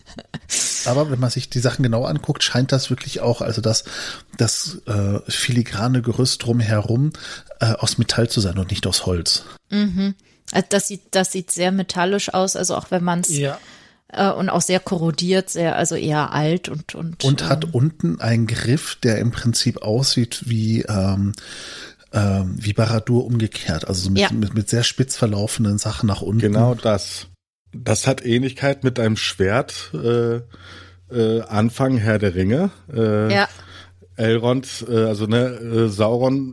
Aber wenn man sich die Sachen genau anguckt, scheint das wirklich auch, also das, das äh, filigrane Gerüst drumherum äh, aus Metall zu sein und nicht aus Holz. Mhm. Also das sieht, das sieht sehr metallisch aus, also auch wenn man es Ja. äh, und auch sehr korrodiert, sehr, also eher alt und und Und hat ähm, unten einen Griff, der im Prinzip aussieht wie ähm, ähm, wie Barad-dûr umgekehrt, also so mit, Ja. mit, mit sehr spitz verlaufenden Sachen nach unten. Genau das. Das hat Ähnlichkeit mit einem Schwert, äh, äh, Anfang Herr der Ringe. Äh, ja. Elrond, äh, also ne, äh, Sauron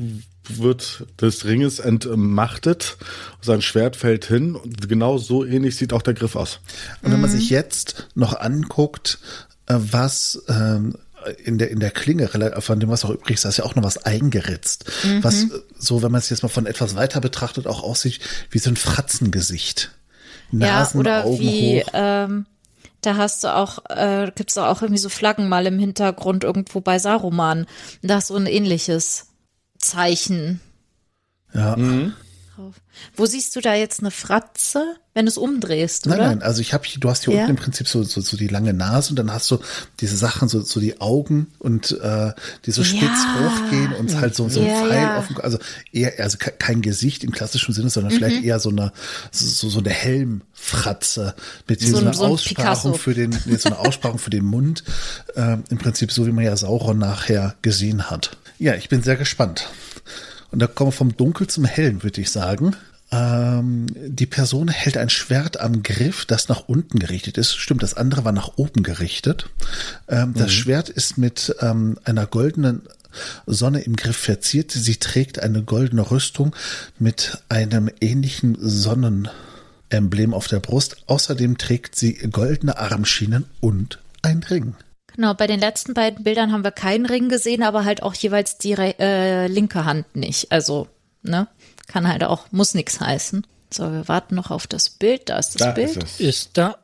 wird des Ringes entmachtet, sein Schwert fällt hin und genau so ähnlich sieht auch der Griff aus. Und wenn man sich jetzt noch anguckt, äh, was ähm, in der in der Klinge, von dem was auch übrig ist, da ist ja auch noch was eingeritzt, mhm. was äh, so, wenn man es jetzt mal von etwas weiter betrachtet, auch aussieht wie so ein Fratzengesicht. Nasen, ja, oder Augen wie, hoch. ähm, da hast du auch, äh, gibt's da auch irgendwie so Flaggen mal im Hintergrund irgendwo bei Saruman. Da ist so ein ähnliches Zeichen Ja. Mhm. drauf. Wo siehst du da jetzt eine Fratze, wenn du es umdrehst, Nein, oder? nein, also ich habe hier, du hast hier Ja. unten im Prinzip so, so, so die lange Nase und dann hast du diese Sachen, so, so die Augen und äh, die so spitz Ja. hochgehen und halt so, so ein Ja, Pfeil ja. auf dem, also eher, also ke- kein Gesicht im klassischen Sinne, sondern vielleicht eher so eine, so, so eine Helmfratze mit so, So ein- einer so ein Aussparung Picasso. für den, nee, so eine Aussparung für den Mund, äh, im Prinzip so wie man ja Sauron nachher gesehen hat. Ja, ich bin sehr gespannt. Und da kommen wir vom Dunkel zum Hellen, würde ich sagen. Ähm, die Person hält ein Schwert am Griff, das nach unten gerichtet ist. Stimmt, das andere war nach oben gerichtet. Ähm, das Schwert ist mit ähm, einer goldenen Sonne im Griff verziert. Sie trägt eine goldene Rüstung mit einem ähnlichen Sonnenemblem auf der Brust. Außerdem trägt sie goldene Armschienen und ein Ring. Genau, bei den letzten beiden Bildern haben wir keinen Ring gesehen, aber halt auch jeweils die äh, linke Hand nicht. Also, ne, kann halt auch, muss nichts heißen. So, wir warten noch auf das Bild. Da ist das Da Bild. ist es. Ist da.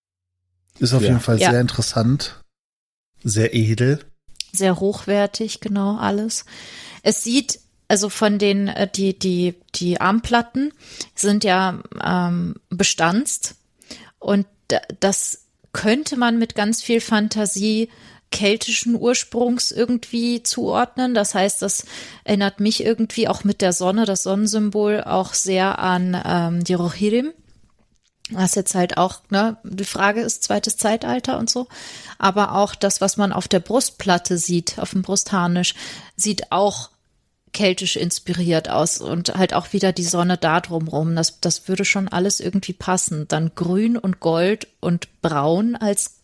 Ist auf Ja. jeden Fall Ja. sehr interessant, sehr edel. Sehr hochwertig, genau, alles. Es sieht, also von den, äh, die, die, die Armplatten sind ja ähm, bestanzt und d- das könnte man mit ganz viel Fantasie keltischen Ursprungs irgendwie zuordnen. Das heißt, das erinnert mich irgendwie auch mit der Sonne, das Sonnensymbol, auch sehr an ähm, die Rohirrim. Was jetzt halt auch, ne, die Frage ist, zweites Zeitalter und so. Aber auch das, was man auf der Brustplatte sieht, auf dem Brustharnisch, sieht auch keltisch inspiriert aus und halt auch wieder die Sonne da drumrum. Das, das würde schon alles irgendwie passen. Dann Grün und Gold und Braun als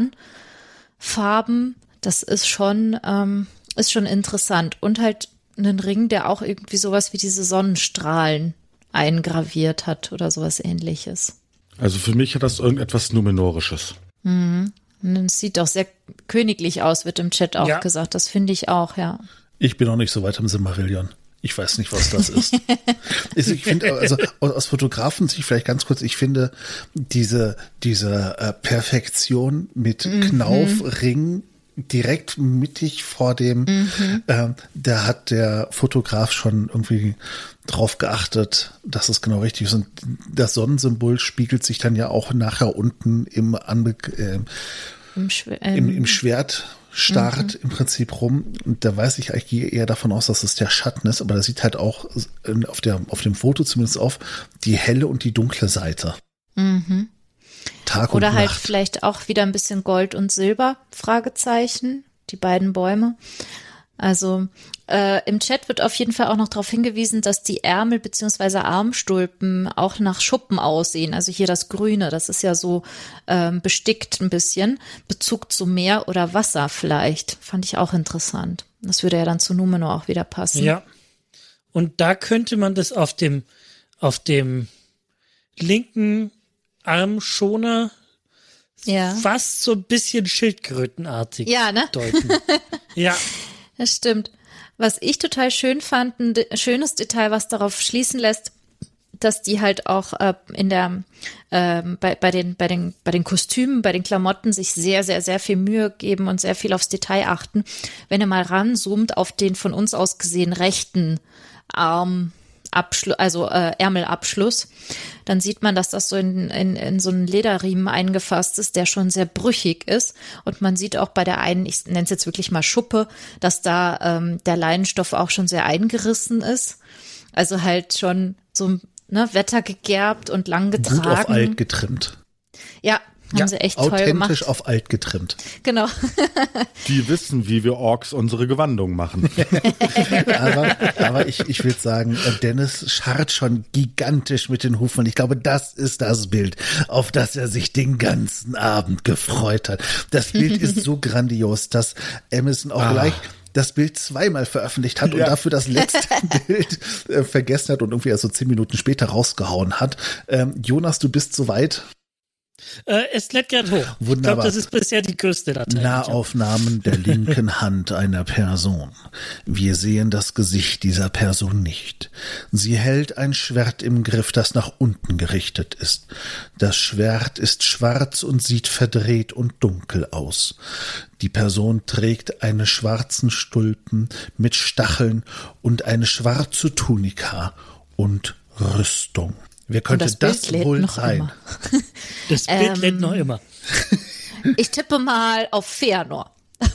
Kernfarben. Das ist schon, ähm, ist schon interessant. Und halt einen Ring, der auch irgendwie sowas wie diese Sonnenstrahlen eingraviert hat oder sowas Ähnliches. Also für mich hat das irgendetwas Numenorisches. Mhm. Und es sieht auch sehr königlich aus, wird im Chat auch Ja. gesagt. Das finde ich auch, ja. Ich bin noch nicht so weit im Silmarillion. Ich weiß nicht, was das ist. Ich ich finde, also aus Fotografen-Sicht vielleicht ganz kurz, ich finde diese, diese äh, Perfektion mit Mhm. Knauf, Ring direkt mittig vor dem, mhm. ähm, da hat der Fotograf schon irgendwie drauf geachtet, dass es genau richtig ist. Und das Sonnensymbol spiegelt sich dann ja auch nachher unten im, Anbe äh, Im, Schw ähm. im, im Schwertstart mhm. im Prinzip rum. Und da weiß ich eigentlich eher davon aus, dass es der Schatten ist, aber da sieht halt auch auf der, auf dem Foto zumindest auf die helle und die dunkle Seite. Mhm. Tag Oder und halt Nacht. vielleicht auch wieder ein bisschen Gold und Silber, Fragezeichen, die beiden Bäume. Also äh, im Chat wird auf jeden Fall auch noch darauf hingewiesen, dass die Ärmel bzw. Armstulpen auch nach Schuppen aussehen. Also hier das Grüne, das ist ja so ähm, bestickt ein bisschen. Bezug zu Meer oder Wasser vielleicht, fand ich auch interessant. Das würde ja dann zu Numenor auch wieder passen. Ja, und da könnte man das auf dem, auf dem linken Armschoner ja. fast so ein bisschen schildkrötenartig ja, ne? deuten. Ja. Das stimmt. Was ich total schön fand, ein de- schönes Detail, was darauf schließen lässt, dass die halt auch äh, in der äh, bei, bei den bei den bei den Kostümen, bei den Klamotten sich sehr sehr sehr viel Mühe geben und sehr viel aufs Detail achten. Wenn ihr mal ranzoomt auf den von uns aus gesehen rechten Arm Abschluss, also äh, Ärmelabschluss, dann sieht man, dass das so in, in, in so einen Lederriemen eingefasst ist, der schon sehr brüchig ist. Und man sieht auch bei der einen, ich nenne es jetzt wirklich mal Schuppe, dass da ähm, der Leinenstoff auch schon sehr eingerissen ist. Also halt schon so ne, wettergegerbt und lang getragen. Gut auf alt getrimmt. Ja, haben ja, sie echt toll gemacht. Authentisch auf alt getrimmt. Genau. Die wissen, wie wir Orks unsere Gewandung machen. aber aber ich, ich will sagen, Dennis scharrt schon gigantisch mit den Hufen. Und ich glaube, das ist das Bild, auf das er sich den ganzen Abend gefreut hat. Das Bild ist so grandios, dass Amazon auch ah. gleich das Bild zweimal veröffentlicht hat und ja. dafür das letzte Bild äh, vergessen hat und irgendwie erst so zehn Minuten später rausgehauen hat. Ähm, Jonas, du bist soweit. Äh, es lädt gerade hoch. Wunderbar. Ich glaube, das ist bisher die größte Datei. Nahaufnahmen der linken Hand einer Person. Wir sehen das Gesicht dieser Person nicht. Sie hält ein Schwert im Griff, das nach unten gerichtet ist. Das Schwert ist schwarz und sieht verdreht und dunkel aus. Die Person trägt einen schwarzen Stulpen mit Stacheln und eine schwarze Tunika und Rüstung. Wer könnte das, das wohl sein? Immer. Das Bild ähm, lädt noch immer. Ich tippe mal auf Feanor.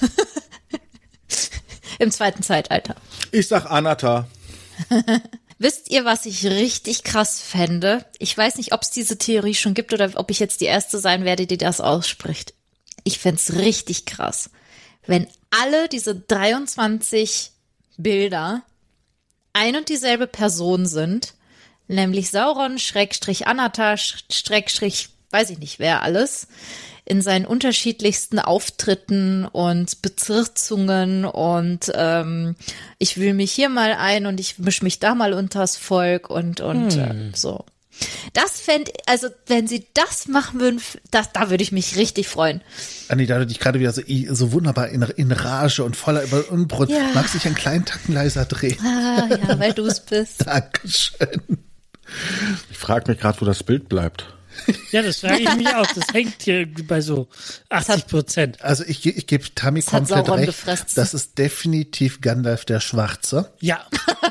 Im zweiten Zeitalter. Ich sag Anatar. Wisst ihr, was ich richtig krass fände? Ich weiß nicht, ob es diese Theorie schon gibt oder ob ich jetzt die Erste sein werde, die das ausspricht. Ich fände es richtig krass, wenn alle diese dreiundzwanzig Bilder ein und dieselbe Person sind, nämlich Sauron, Schrägstrich Anatar, Schrägstrich, weiß ich nicht wer alles, in seinen unterschiedlichsten Auftritten und Bezirzungen und ähm, ich wühle mich hier mal ein und ich mische mich da mal unters Volk und, und hm. äh, so. Das fände, also wenn sie das machen würden, das, da würde ich mich richtig freuen. Anita, du dich gerade wieder so, so wunderbar in, in Rage und voller Unbrunn. Ja. Magst du dich einen kleinen Tacken leiser drehen? Ah, ja, weil du es bist. Dankeschön. Ich frage mich gerade, wo das Bild bleibt. Ja, das frage ich mich auch. Das hängt hier bei so achtzig Prozent. Also ich, ich gebe Tammy komplett recht. Gefressen. Das ist definitiv Gandalf der Schwarze. Ja.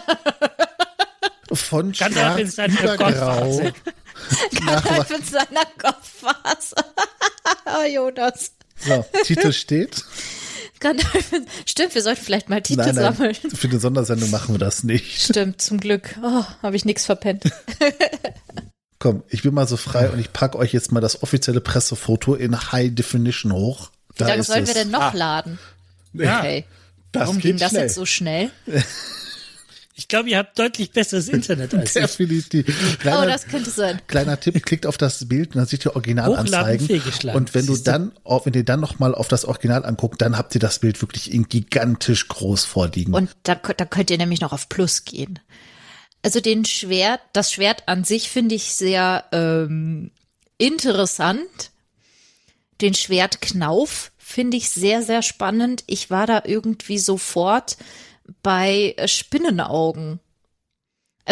Von Gandalf in seiner Gottphase. Gandalf in seiner Gottphase. Oh, Jonas. So, Titel steht. Gandalf. Stimmt, wir sollten vielleicht mal Titel nein, nein, sammeln. Für eine Sondersendung machen wir das nicht. Stimmt, zum Glück. Oh, habe ich nichts verpennt. Komm, ich bin mal so frei und ich packe euch jetzt mal das offizielle Pressefoto in High Definition hoch. Wie lange sollen wir denn noch ah. laden? Okay. Das Warum ging das schnell. Jetzt so schnell? Ich glaube, ihr habt deutlich besseres Internet als ich. Definitiv. Kleiner, oh, das könnte sein. Kleiner Tipp, klickt auf das Bild und dann seht ihr Originalanzeigen. Und wenn du dann, wenn ihr dann nochmal auf das Original anguckt, dann habt ihr das Bild wirklich in gigantisch groß vorliegen. Und da, da könnt ihr nämlich noch auf Plus gehen. Also den Schwert, das Schwert an sich finde ich sehr ähm, interessant. Den Schwertknauf finde ich sehr, sehr spannend. Ich war da irgendwie sofort bei Spinnenaugen. Also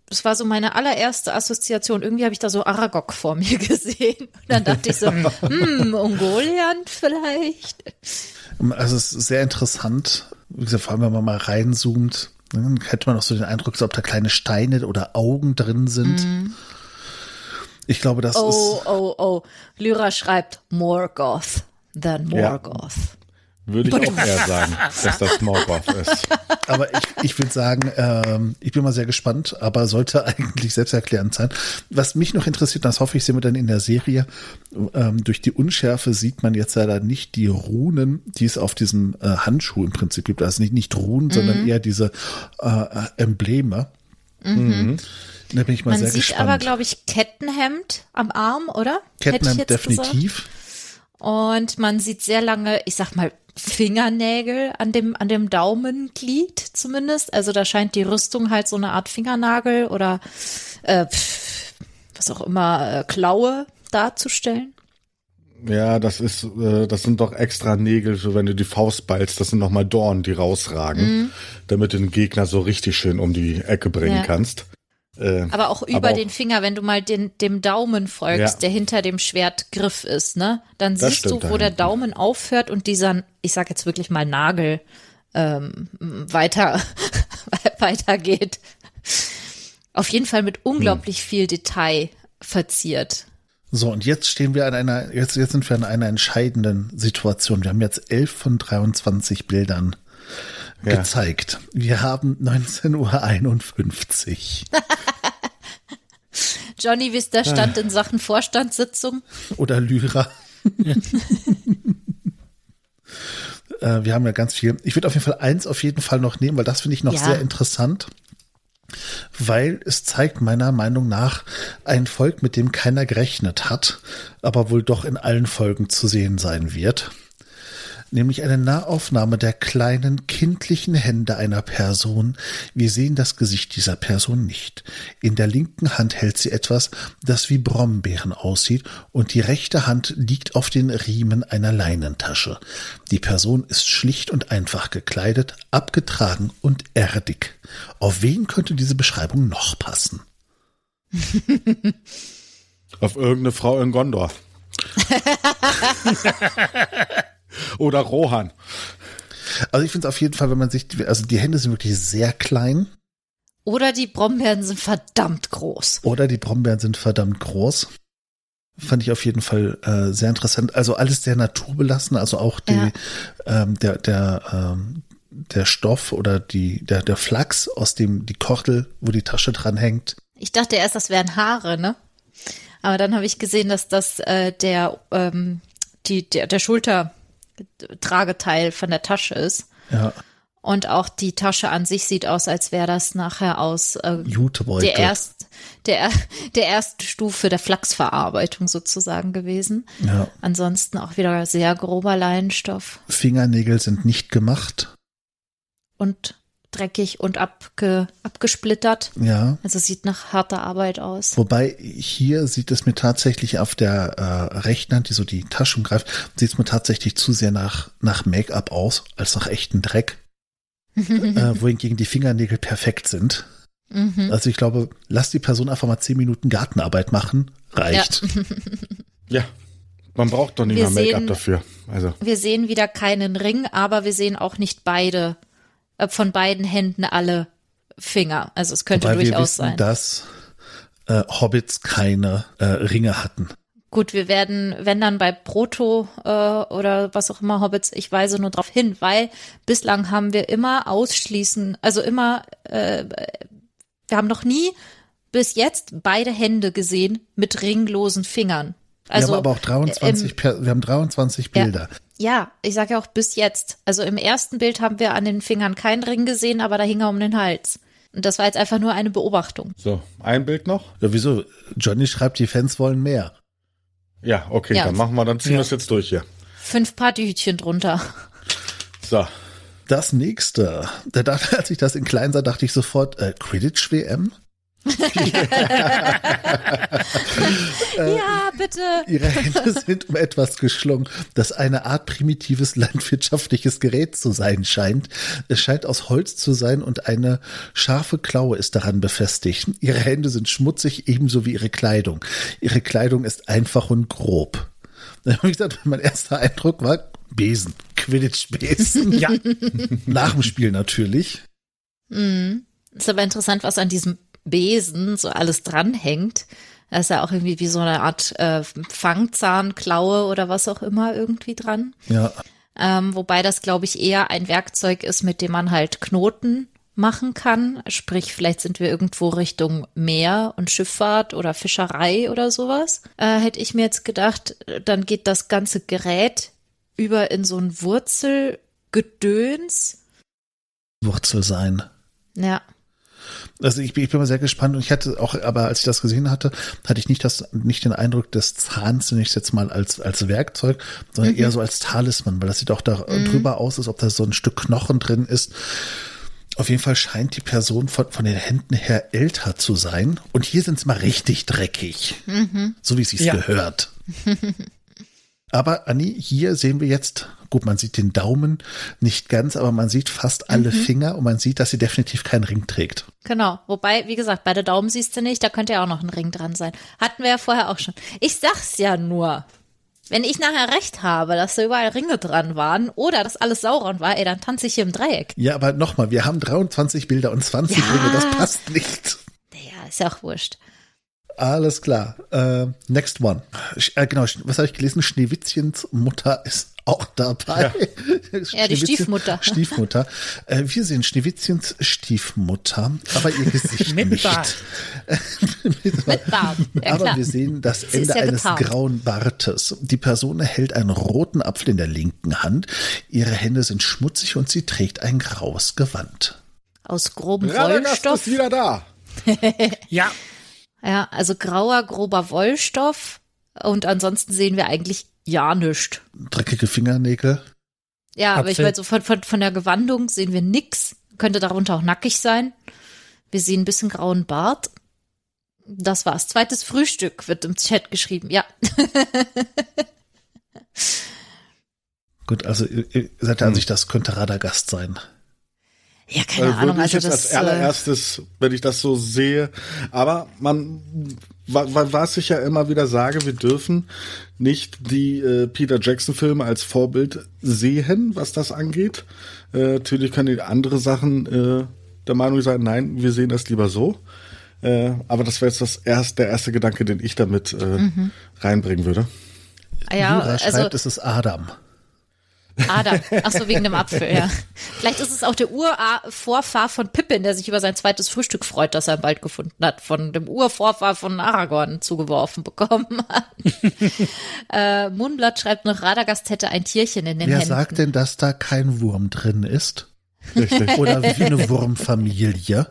das war so meine allererste Assoziation. Irgendwie habe ich da so Aragog vor mir gesehen. Und dann dachte ich so, hm, Ungoliant vielleicht. Also es ist sehr interessant, wie gesagt, vor allem wenn man mal reinzoomt, dann hätte man auch so den Eindruck, als ob da kleine Steine oder Augen drin sind. Mhm. Ich glaube, das oh, ist... Oh, oh, oh. Lyra schreibt Morgoth than Morgoth. Ja. Würde ich auch eher sagen, dass das Morgoth ist. Aber ich, ich würde sagen, ähm, ich bin mal sehr gespannt, aber sollte eigentlich selbsterklärend sein. Was mich noch interessiert, das hoffe ich, sehen wir dann in der Serie, ähm, durch die Unschärfe sieht man jetzt leider nicht die Runen, die es auf diesem äh, Handschuh im Prinzip gibt. Also nicht, nicht Runen, mhm. sondern eher diese äh, Embleme. Mhm. Da bin ich mal man sehr sieht gespannt. aber, glaube ich, Kettenhemd am Arm, oder? Kettenhemd definitiv. Gesagt. Und man sieht sehr lange, ich sag mal, Fingernägel an dem, an dem Daumenglied zumindest. Also da scheint die Rüstung halt so eine Art Fingernagel oder äh, was auch immer, äh, Klaue darzustellen. Ja, das ist, äh, das sind doch extra Nägel, so wenn du die Faust ballst, das sind nochmal Dornen, die rausragen, mhm. damit du den Gegner so richtig schön um die Ecke bringen ja. kannst. Äh, aber auch über aber auch, den Finger, wenn du mal den, dem Daumen folgst, ja. der hinter dem Schwertgriff ist, ne? Dann das siehst du, wo der Daumen aufhört und dieser, ich sag jetzt wirklich mal Nagel, ähm, weiter, weitergeht. Auf jeden Fall mit unglaublich hm. viel Detail verziert. So, und jetzt stehen wir an einer, jetzt, jetzt sind wir an einer entscheidenden Situation. Wir haben jetzt elf von dreiundzwanzig Bildern ja. gezeigt. Wir haben neunzehn Uhr einundfünfzig. Johnny, wie ist der Stand in Sachen Vorstandssitzung? Oder Lyra. äh, wir haben ja ganz viel. Ich würde auf jeden Fall eins auf jeden Fall noch nehmen, weil das finde ich noch ja. sehr interessant. Weil es zeigt meiner Meinung nach ein Volk, mit dem keiner gerechnet hat, aber wohl doch in allen Folgen zu sehen sein wird. Nämlich eine Nahaufnahme der kleinen, kindlichen Hände einer Person. Wir sehen das Gesicht dieser Person nicht. In der linken Hand hält sie etwas, das wie Brombeeren aussieht, und die rechte Hand liegt auf den Riemen einer Leinentasche. Die Person ist schlicht und einfach gekleidet, abgetragen und erdig. Auf wen könnte diese Beschreibung noch passen? Auf irgendeine Frau in Gondor. Oder Rohan. Also ich finde es auf jeden Fall, wenn man sich, also die Hände sind wirklich sehr klein. Oder die Brombeeren sind verdammt groß. Oder die Brombeeren sind verdammt groß. Fand ich auf jeden Fall äh, sehr interessant. Also alles sehr naturbelassen, also auch die, ja. ähm, der, der, ähm, der Stoff oder die, der, der Flachs, aus dem die Kordel, wo die Tasche dran hängt. Ich dachte erst, das wären Haare, ne? Aber dann habe ich gesehen, dass das äh, der, ähm, die, der, der Schulter Trageteil von der Tasche ist. Ja. Und auch die Tasche an sich sieht aus, als wäre das nachher aus äh, Jutebeutel. der, erst, der, der ersten Stufe der Flachsverarbeitung sozusagen gewesen. Ja. Ansonsten auch wieder sehr grober Leinenstoff. Fingernägel sind nicht gemacht. Und dreckig und abge, abgesplittert. Ja. Also sieht nach harter Arbeit aus. Wobei hier sieht es mir tatsächlich auf der äh, rechten Hand, die so die Tasche umgreift, sieht es mir tatsächlich zu sehr nach, nach Make-up aus, als nach echten Dreck. äh, wohingegen die Fingernägel perfekt sind. Mhm. Also ich glaube, lass die Person einfach mal zehn Minuten Gartenarbeit machen, reicht. Ja, ja, man braucht doch nicht wir mal Make-up dafür. Also. Wir sehen wieder keinen Ring, aber wir sehen auch nicht beide von beiden Händen alle Finger. Also es könnte Wobei durchaus wir wissen, sein, dass äh, Hobbits keine äh, Ringe hatten. Gut, wir werden, wenn dann bei Proto äh, oder was auch immer Hobbits, ich weise nur darauf hin, weil bislang haben wir immer ausschließen, also immer, äh, wir haben noch nie bis jetzt beide Hände gesehen mit ringlosen Fingern. Also, wir haben aber auch dreiundzwanzig, ähm, wir haben dreiundzwanzig Bilder. Ja. Ja, ich sage ja auch bis jetzt. Also im ersten Bild haben wir an den Fingern keinen Ring gesehen, aber da hing er um den Hals. Und das war jetzt einfach nur eine Beobachtung. So, ein Bild noch? Ja, wieso? Johnny schreibt, die Fans wollen mehr. Ja, okay, ja. Dann machen wir, dann ziehen ja. wir es jetzt durch hier. Fünf Partyhütchen drunter. So. Das nächste. Da dachte, als ich das in klein sah, dachte ich sofort, äh, Quidditch-W M? Ja, bitte. Ihre Hände sind um etwas geschlungen, das eine Art primitives landwirtschaftliches Gerät zu sein scheint. Es scheint aus Holz zu sein und eine scharfe Klaue ist daran befestigt. Ihre Hände sind schmutzig, ebenso wie ihre Kleidung. Ihre Kleidung ist einfach und grob. Wie gesagt, mein erster Eindruck war Besen, Quidditch-Besen. Ja. Nach dem Spiel natürlich. Mhm. Ist aber interessant, was an diesem Besen so alles dranhängt. Da ist ja auch irgendwie wie so eine Art äh, Fangzahnklaue oder was auch immer irgendwie dran. Ja. Ähm, wobei das, glaube ich, eher ein Werkzeug ist, mit dem man halt Knoten machen kann. Sprich, vielleicht sind wir irgendwo Richtung Meer und Schifffahrt oder Fischerei oder sowas. Äh, hätte ich mir jetzt gedacht, dann geht das ganze Gerät über in so ein Wurzelgedöns. Wurzel sein. Ja. Also ich bin, ich bin mal sehr gespannt und ich hatte auch, aber als ich das gesehen hatte, hatte ich nicht das, nicht den Eindruck des Zahns, den ich jetzt mal als, als Werkzeug, sondern mhm. eher so als Talisman, weil das sieht auch da mhm. drüber aus, als ob da so ein Stück Knochen drin ist. Auf jeden Fall scheint die Person von, von den Händen her älter zu sein und hier sind es mal richtig dreckig. Mhm. So wie es sich ja. gehört. Aber Anni, hier sehen wir jetzt, gut, man sieht den Daumen nicht ganz, aber man sieht fast alle mhm. Finger und man sieht, dass sie definitiv keinen Ring trägt. Genau, wobei, wie gesagt, bei der Daumen siehst du nicht, da könnte ja auch noch ein Ring dran sein. Hatten wir ja vorher auch schon. Ich sag's ja nur, wenn ich nachher recht habe, dass da überall Ringe dran waren oder dass alles Sauron war, ey, dann tanze ich hier im Dreieck. Ja, aber nochmal, wir haben dreiundzwanzig Bilder und zwanzig ja. Ringe, das passt nicht. Ja, ist ja auch wurscht. Alles klar. Äh, next one. Äh, genau, was habe ich gelesen? Schneewittchens Mutter ist auch dabei. Ja, ja die Stiefmutter. Stiefmutter. Äh, wir sehen Schneewittchens Stiefmutter, aber ihr Gesicht Mit nicht. Bart. Mit Bart. Ja, aber klar. wir sehen das Sie Ende ja eines getarnt. grauen Bartes. Die Person hält einen roten Apfel in der linken Hand. Ihre Hände sind schmutzig und sie trägt ein graues Gewand. Aus grobem Radagast Wollstoff. ist wieder da. Ja. Ja, also grauer, grober Wollstoff und ansonsten sehen wir eigentlich ja nichts. Dreckige Fingernägel. Ja, aber Apfel. ich meine, so von, von, von der Gewandung sehen wir nix. Könnte darunter auch nackig sein. Wir sehen ein bisschen grauen Bart. Das war's. Zweites Frühstück wird im Chat geschrieben, ja. Gut, also ihr, ihr seid der Ansicht, das könnte Radagast sein. Ja, keine Also Ahnung. würde ich Also jetzt das, als allererstes, wenn ich das so sehe, aber man, wa- wa- was ich ja immer wieder sage, wir dürfen nicht die äh, Peter Jackson-Filme als Vorbild sehen, was das angeht. Äh, natürlich können die andere Sachen äh, der Meinung sein, nein, wir sehen das lieber so. Äh, aber das wäre jetzt das erst, der erste Gedanke, den ich damit äh, mhm. reinbringen würde. äh, ja, Jura schreibt, also es ist Adam. Adam. Ach so, wegen dem Apfel, ja. Vielleicht ist es auch der Urvorfahr von Pippin, der sich über sein zweites Frühstück freut, das er im Wald gefunden hat, von dem Urvorfahr von Aragorn zugeworfen bekommen hat. äh, Moonblood schreibt noch, Radagast hätte ein Tierchen in den Wer Händen. sagt denn, dass da kein Wurm drin ist? Richtig. Oder wie eine Wurmfamilie?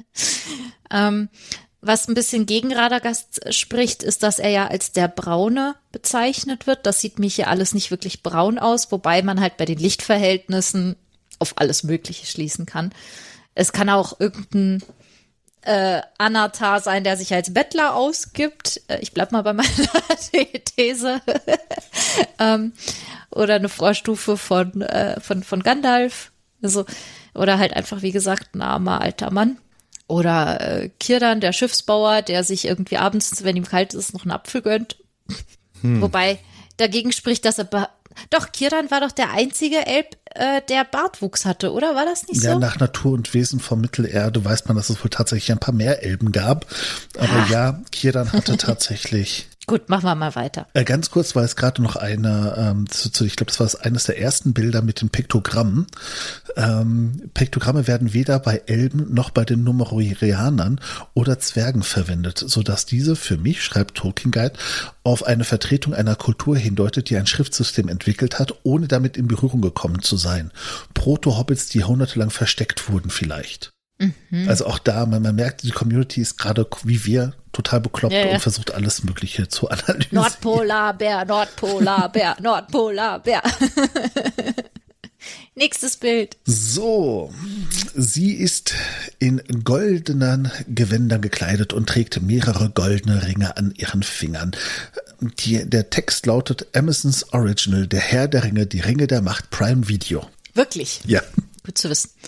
Ähm, was ein bisschen gegen Radagast spricht, ist, dass er ja als der Braune bezeichnet wird. Das sieht mich hier alles nicht wirklich braun aus, wobei man halt bei den Lichtverhältnissen auf alles Mögliche schließen kann. Es kann auch irgendein äh, Anatar sein, der sich als Bettler ausgibt. Äh, ich bleib mal bei meiner These. ähm, oder eine Vorstufe von, äh, von, von Gandalf. Also, oder halt einfach, wie gesagt, ein armer alter Mann. Oder äh, Círdan, der Schiffsbauer, der sich irgendwie abends, wenn ihm kalt ist, noch einen Apfel gönnt. Hm. Wobei dagegen spricht, dass er... Ba- doch, Círdan war doch der einzige Elb, äh, der Bartwuchs hatte, oder? War das nicht ja, so? nach Natur und Wesen von Mittelerde weiß man, dass es wohl tatsächlich ein paar mehr Elben gab. Aber Ah. ja, Círdan hatte tatsächlich... Gut, machen wir mal weiter. Äh, ganz kurz, weil es gerade noch eine, ähm, zu, zu, ich glaube, das war das eines der ersten Bilder mit den Piktogrammen. Ähm, Piktogramme werden weder bei Elben noch bei den Numerianern oder Zwergen verwendet, sodass diese für mich, schreibt Tolkien Guide, auf eine Vertretung einer Kultur hindeutet, die ein Schriftsystem entwickelt hat, ohne damit in Berührung gekommen zu sein. Proto-Hobbits, die jahrhundertelang versteckt wurden vielleicht. Mhm. Also auch da, man, man merkt, die Community ist gerade wie wir total bekloppt ja, ja. und versucht alles Mögliche zu analysieren. Nordpolarbär, Nordpolarbär, Nordpolarbär. Nächstes Bild. So, sie ist in goldenen Gewändern gekleidet und trägt mehrere goldene Ringe an ihren Fingern. Die, der Text lautet Amazons Original, der Herr der Ringe, die Ringe der Macht, Prime Video. Wirklich? Ja. Gut zu wissen.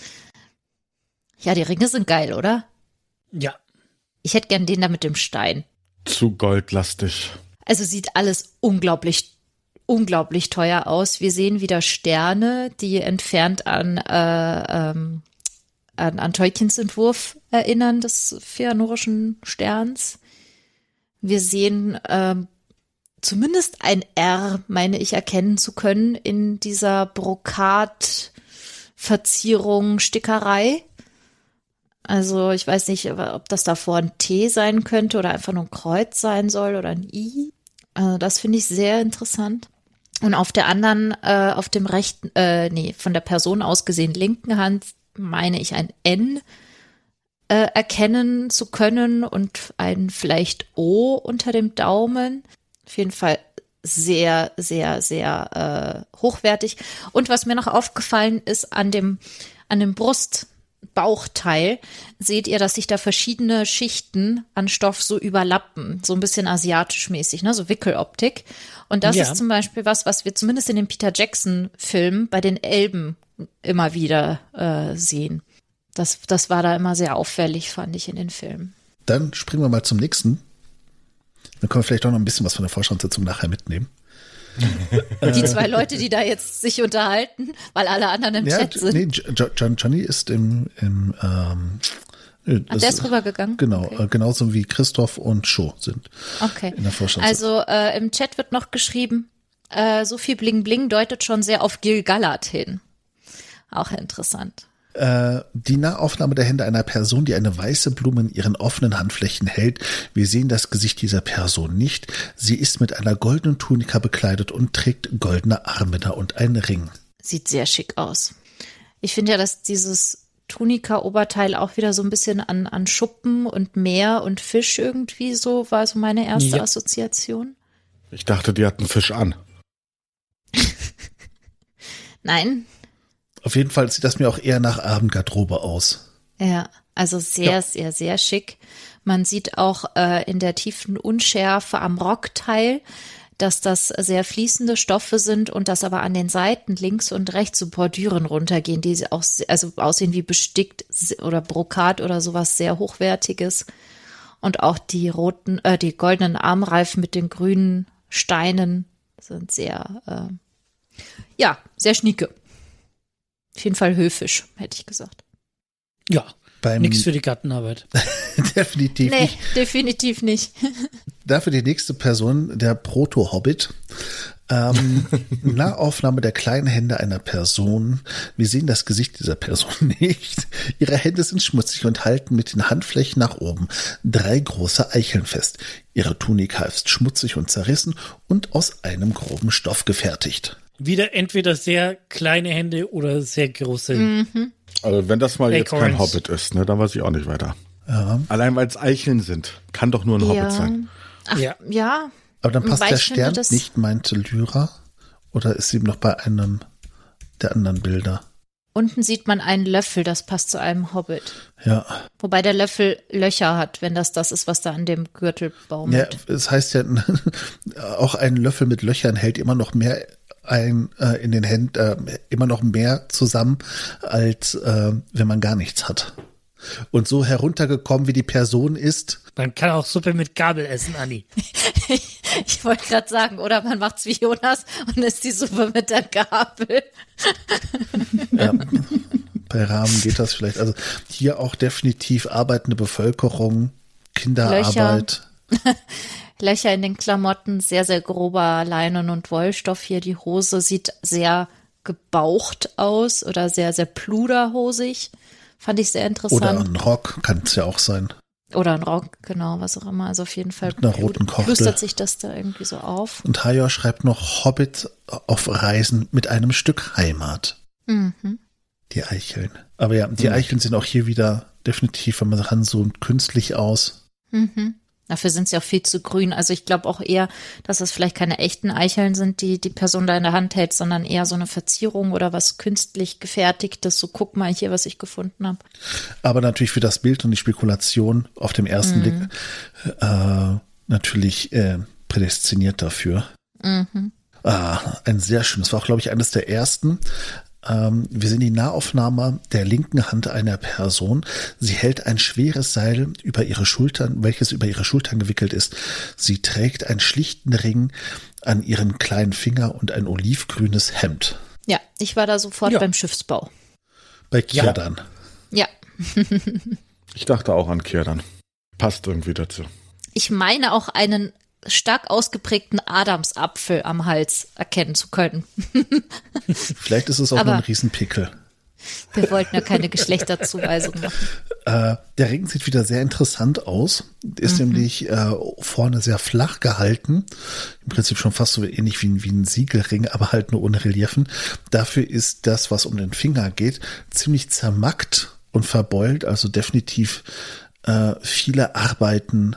Ja, die Ringe sind geil, oder? Ja. Ich hätte gern den da mit dem Stein. Zu goldlastig. Also sieht alles unglaublich, unglaublich teuer aus. Wir sehen wieder Sterne, die entfernt an, äh, ähm, an, an Tolkiens Entwurf erinnern, des Fëanorischen Sterns. Wir sehen ähm, zumindest ein R, meine ich, erkennen zu können in dieser Brokat-Verzierung, Stickerei. Also ich weiß nicht, ob das davor ein T sein könnte oder einfach nur ein Kreuz sein soll oder ein I. Also das finde ich sehr interessant. Und auf der anderen, äh, auf dem rechten, äh, nee, von der Person aus gesehen linken Hand, meine ich ein N äh, erkennen zu können und ein vielleicht O unter dem Daumen. Auf jeden Fall sehr, sehr, sehr äh, hochwertig. Und was mir noch aufgefallen ist, an dem, an dem Brustbauchteil seht ihr, dass sich da verschiedene Schichten an Stoff so überlappen. So ein bisschen asiatisch mäßig, ne? So Wickeloptik. Und das Ja. ist zum Beispiel was, was wir zumindest in den Peter Jackson-Filmen bei den Elben immer wieder äh, sehen. Das, das war da immer sehr auffällig, fand ich in den Filmen. Dann springen wir mal zum nächsten. Dann können wir vielleicht auch noch ein bisschen was von der Vorstandssitzung nachher mitnehmen. Die zwei Leute, die da jetzt sich unterhalten, weil alle anderen im Ja, Chat sind. nee, Jo- John Johnny ist im, im ähm, äh, Ach, der ist rübergegangen? Genau, Okay. äh, genauso wie Christoph und Scho sind Okay. in der Vorstandssitzung. Also äh, im Chat wird noch geschrieben, äh, so viel Bling Bling deutet schon sehr auf Gil Galad hin. Auch interessant. Äh, die Nahaufnahme der Hände einer Person, die eine weiße Blume in ihren offenen Handflächen hält. Wir sehen das Gesicht dieser Person nicht. Sie ist mit einer goldenen Tunika bekleidet und trägt goldene Armbänder und einen Ring. Sieht sehr schick aus. Ich finde ja, dass dieses Tunika-Oberteil auch wieder so ein bisschen an, an Schuppen und Meer und Fisch irgendwie so war so meine erste Ja. Assoziation. Ich dachte, die hatten Fisch an. Nein, Auf jeden Fall sieht das mir auch eher nach Abendgarderobe aus. ja, also sehr, Ja. sehr, sehr schick. Man sieht auch äh, in der tiefen Unschärfe am Rockteil, dass das sehr fließende Stoffe sind und dass aber an den Seiten links und rechts so Bordüren runtergehen, die auch se- also aussehen wie bestickt se- oder Brokat oder sowas sehr Hochwertiges. Und auch die roten, äh, die goldenen Armreifen mit den grünen Steinen sind sehr, äh, ja, sehr schnieke. Auf jeden Fall höfisch, hätte ich gesagt. Ja, Beim nix für die Gartenarbeit. definitiv Nee, nicht. definitiv nicht. Dafür die nächste Person, der Proto-Hobbit. Ähm, Nahaufnahme der kleinen Hände einer Person. Wir sehen das Gesicht dieser Person nicht. Ihre Hände sind schmutzig und halten mit den Handflächen nach oben drei große Eicheln fest. Ihre Tunika ist schmutzig und zerrissen und aus einem groben Stoff gefertigt. Wieder entweder sehr kleine Hände oder sehr große. Also wenn das mal jetzt kein Acorns. Hobbit ist, ne, dann weiß ich auch nicht weiter. Ja. Allein weil es Eicheln sind, kann doch nur ein Hobbit sein. Ach, Ja. ja. Aber dann passt Wobei der ich finde, Stern das- nicht, meinte Lyra. Oder ist sie noch bei einem der anderen Bilder? Unten sieht man einen Löffel, das passt zu einem Hobbit. Ja. Wobei der Löffel Löcher hat, wenn das das ist, was da an dem Gürtel Ja, baumelt. es heißt ja, auch ein Löffel mit Löchern hält immer noch mehr ein äh, in den Händen, äh, immer noch mehr zusammen, als äh, wenn man gar nichts hat. Und so heruntergekommen, wie die Person ist, Man kann auch Suppe mit Gabel essen, Anni. Ich wollte gerade sagen, oder man macht's wie Jonas und isst die Suppe mit der Gabel. ja, bei Rahmen geht das vielleicht. Also hier auch definitiv arbeitende Bevölkerung, Kinderarbeit. Löcher in den Klamotten, sehr, sehr grober Leinen- und Wollstoff hier. Die Hose sieht sehr gebaucht aus oder sehr, sehr pluderhosig. Fand ich sehr interessant. Oder ein Rock, kann es ja auch sein. Oder ein Rock, genau, was auch immer. Also auf jeden Fall Mit einer roten Kordel. plustert sich das da irgendwie so auf. Und Hayor schreibt noch Hobbit auf Reisen mit einem Stück Heimat. Mhm. Die Eicheln. Aber ja, die Eicheln sehen auch hier wieder definitiv, wenn man ran so künstlich aus. Mhm. Dafür sind sie auch viel zu grün. Also ich glaube auch eher, dass das vielleicht keine echten Eicheln sind, die die Person da in der Hand hält, sondern eher so eine Verzierung oder was künstlich gefertigtes. So, guck mal hier, was ich gefunden habe. Aber natürlich für das Bild und die Spekulation auf dem ersten mhm. Blick äh, natürlich äh, prädestiniert dafür. Mhm. Ah, ein sehr schönes. War auch, glaube ich, eines der ersten. Ähm, wir sehen die Nahaufnahme der linken Hand einer Person. Sie hält ein schweres Seil über ihre Schultern, welches über ihre Schultern gewickelt ist. Sie trägt einen schlichten Ring an ihren kleinen Finger und ein olivgrünes Hemd. Ja, ich war da sofort ja. beim Schiffsbau. Bei Kjerdan. Ja. Ich dachte auch an Kjerdan. Passt irgendwie dazu. Ich meine auch einen stark ausgeprägten Adamsapfel am Hals erkennen zu können. Vielleicht ist es auch Aber nur ein Riesenpickel. Wir wollten ja keine Geschlechterzuweisung machen. Äh, der Ring sieht wieder sehr interessant aus. Ist mhm. nämlich äh, vorne sehr flach gehalten. Im Prinzip schon fast so ähnlich wie, wie ein Siegelring, aber halt nur ohne Reliefen. Dafür ist das, was um den Finger geht, ziemlich zermackt und verbeult. Also definitiv äh, viele Arbeiten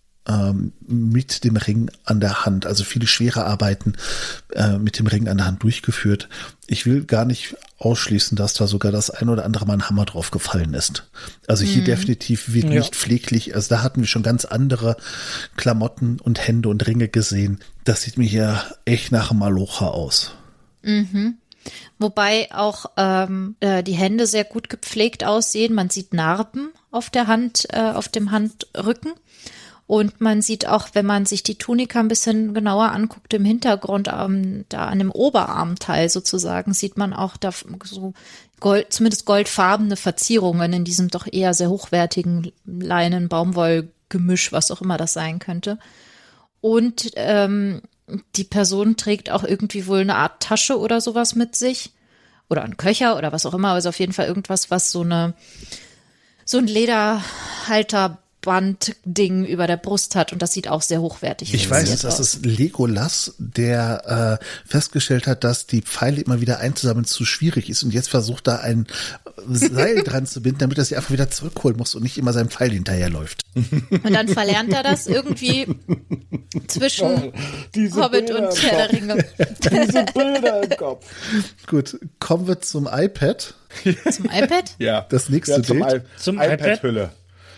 mit dem Ring an der Hand, also viele schwere Arbeiten äh, mit dem Ring an der Hand durchgeführt. Ich will gar nicht ausschließen, dass da sogar das ein oder andere Mal ein Hammer drauf gefallen ist. Also hier mhm. definitiv wird ja. nicht pfleglich, also da hatten wir schon ganz andere Klamotten und Hände und Ringe gesehen. Das sieht mir hier echt nach einem Malocha aus. Mhm. Wobei auch ähm, äh, die Hände sehr gut gepflegt aussehen. Man sieht Narben auf der Hand, äh, auf dem Handrücken. Und man sieht auch, wenn man sich die Tunika ein bisschen genauer anguckt, im Hintergrund, ähm, da an dem Oberarmteil sozusagen, sieht man auch da so Gold, zumindest goldfarbene Verzierungen in diesem doch eher sehr hochwertigen Leinen, Baumwollgemisch, was auch immer das sein könnte. Und ähm, die Person trägt auch irgendwie wohl eine Art Tasche oder sowas mit sich. Oder ein Köcher oder was auch immer. Also auf jeden Fall irgendwas, was so eine, so ein Lederhalter Bandding über der Brust hat und das sieht auch sehr hochwertig aus. Ich weiß, das ist Legolas, der äh, festgestellt hat, dass die Pfeile immer wieder einzusammeln zu schwierig ist und jetzt versucht da ein Seil dran zu binden, damit er sie einfach wieder zurückholen muss und nicht immer seinem Pfeil hinterherläuft. Und dann verlernt er das irgendwie zwischen oh, Hobbit Bilder und Herr der Ringe. Diese Bilder im Kopf. Gut, kommen wir zum iPad. Zum iPad? Ja. Das nächste ja, zum Bild. I- Zum iPad-Hülle.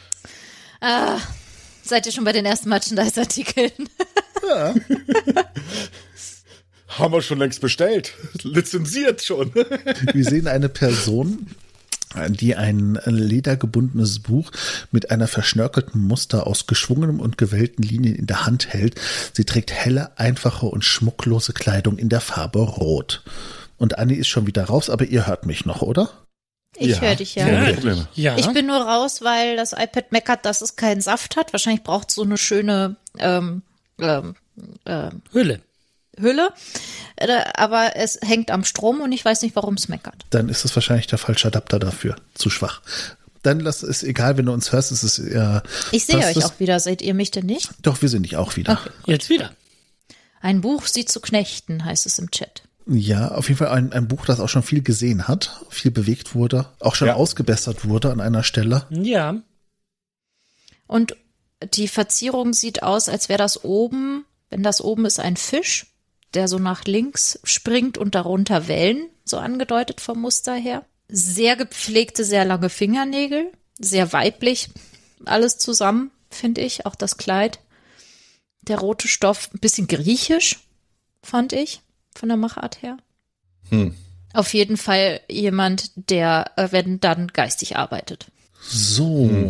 Ah, seid ihr schon bei den ersten Merchandise-Artikeln? Ja. Haben wir schon längst bestellt. Lizenziert schon. Wir sehen eine Person, die ein ledergebundenes Buch mit einer verschnörkelten Muster aus geschwungenem und gewellten Linien in der Hand hält. Sie trägt helle, einfache und schmucklose Kleidung in der Farbe Rot. Und Anni ist schon wieder raus, aber ihr hört mich noch, oder? Ich Ja. höre dich ja. Keine Probleme. Ja. Ich bin nur raus, weil das iPad meckert, dass es keinen Saft hat. Wahrscheinlich braucht es so eine schöne ähm, ähm, ähm, Hülle. Hülle. Äh, Aber es hängt am Strom und ich weiß nicht, warum es meckert. Dann ist es wahrscheinlich der falsche Adapter dafür. Zu schwach. Dann lass es egal, wenn du uns hörst, ist es ja. Ich sehe passt euch es. auch wieder. Seht ihr mich denn nicht? Doch, wir sehen dich auch wieder. Okay. Jetzt wieder. Ein Buch, sie zu knechten, heißt es im Chat. Ja, auf jeden Fall ein, ein Buch, das auch schon viel gesehen hat, viel bewegt wurde, auch schon Ja. ausgebessert wurde an einer Stelle. Ja. Und die Verzierung sieht aus, als wäre das oben, wenn das oben ist, ein Fisch, der so nach links springt und darunter Wellen, so angedeutet vom Muster her. Sehr gepflegte, sehr lange Fingernägel, sehr weiblich, alles zusammen, finde ich, auch das Kleid. Der rote Stoff, ein bisschen griechisch, fand ich, von der Machart her. Hm. Auf jeden Fall jemand, der, äh, wenn dann geistig arbeitet. So. Hm.